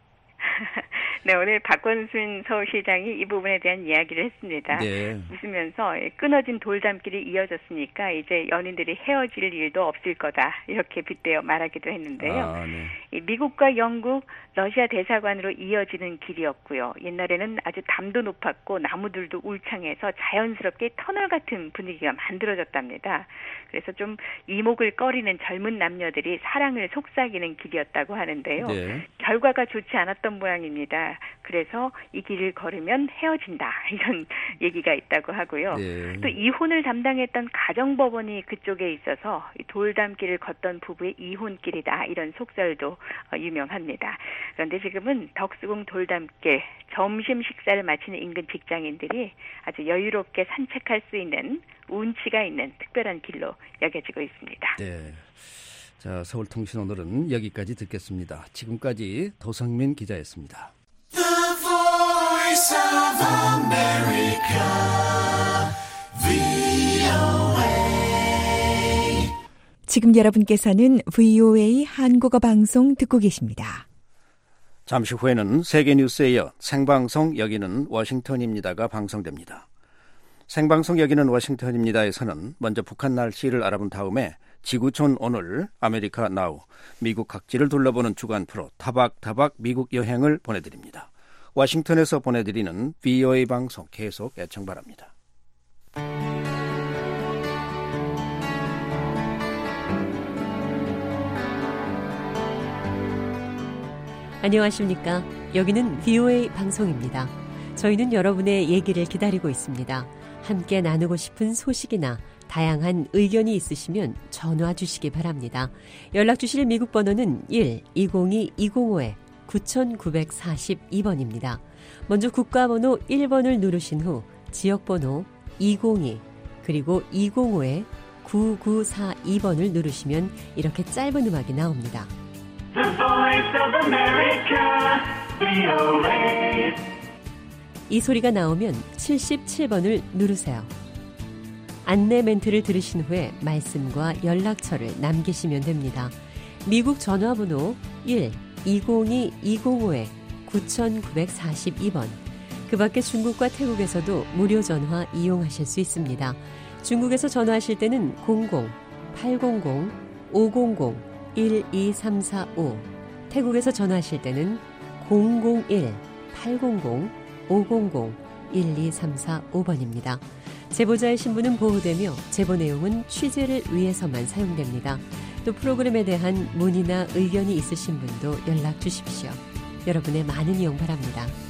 네, 오늘 박원순 서울시장이 이 부분에 대한 이야기를 했습니다. 네. 웃으면서 끊어진 돌담길이 이어졌으니까 이제 연인들이 헤어질 일도 없을 거다 이렇게 빗대어 말하기도 했는데요. 아, 네. 이 미국과 영국, 러시아 대사관으로 이어지는 길이었고요. 옛날에는 아주 담도 높았고 나무들도 울창해서 자연스럽게 터널 같은 분위기가 만들어졌답니다. 그래서 좀 이목을 꺼리는 젊은 남녀들이 사랑을 속삭이는 길이었다고 하는데요. 네. 결과가 좋지 않았던 모양입니다. 그래서 이 길을 걸으면 헤어진다 이런 얘기가 있다고 하고요. 네. 또 이혼을 담당했던 가정법원이 그쪽에 있어서 돌담길을 걷던 부부의 이혼길이다 이런 속설도 유명합니다. 그런데 지금은 덕수궁 돌담길 점심 식사를 마치는 인근 직장인들이 아주 여유롭게 산책할 수 있는 운치가 있는 특별한 길로 여겨지고 있습니다. 네. 자, 서울통신 오늘은 여기까지 듣겠습니다. 지금까지 도성민 기자였습니다. The Voice of America, 브이오에이. 지금 여러분께서는 브이오에이 한국어 방송 듣고 계십니다. 잠시 후에는 세계뉴스에 이어 생방송 여기는 워싱턴입니다가 방송됩니다. 생방송 여기는 워싱턴입니다에서는 먼저 북한 날씨를 알아본 다음에 지구촌 오늘, 아메리카 나우, 미국 각지를 둘러보는 주간 프로 타박타박 미국 여행을 보내드립니다. 워싱턴에서 보내드리는 브이오에이 방송 계속 애청 바랍니다. 안녕하십니까. 여기는 브이오에이 방송입니다. 저희는 여러분의 얘기를 기다리고 있습니다. 함께 나누고 싶은 소식이나 다양한 의견이 있으시면 전화 주시기 바랍니다. 연락 주실 미국 번호는 일 이공이 이공오 구구사이 번입니다. 먼저 국가번호 일 번을 누르신 후 지역번호 이공이 그리고 이공오 구구사이 번을 누르시면 이렇게 짧은 음악이 나옵니다. The Voice of America, 브이오에이. 이 소리가 나오면 칠십칠 번을 누르세요. 안내 멘트를 들으신 후에 말씀과 연락처를 남기시면 됩니다. 미국 전화번호 일 이공이 이공오 구구사이 번. 그 밖에 중국과 태국에서도 무료 전화 이용하실 수 있습니다. 중국에서 전화하실 때는 공공 팔공공 오공공 일이삼사오, 태국에서 전화하실 때는 공공일 팔공공 오공공 일이삼사오 번입니다. 제보자의 신분은 보호되며 제보 내용은 취재를 위해서만 사용됩니다. 또 프로그램에 대한 문의나 의견이 있으신 분도 연락 주십시오. 여러분의 많은 이용 바랍니다.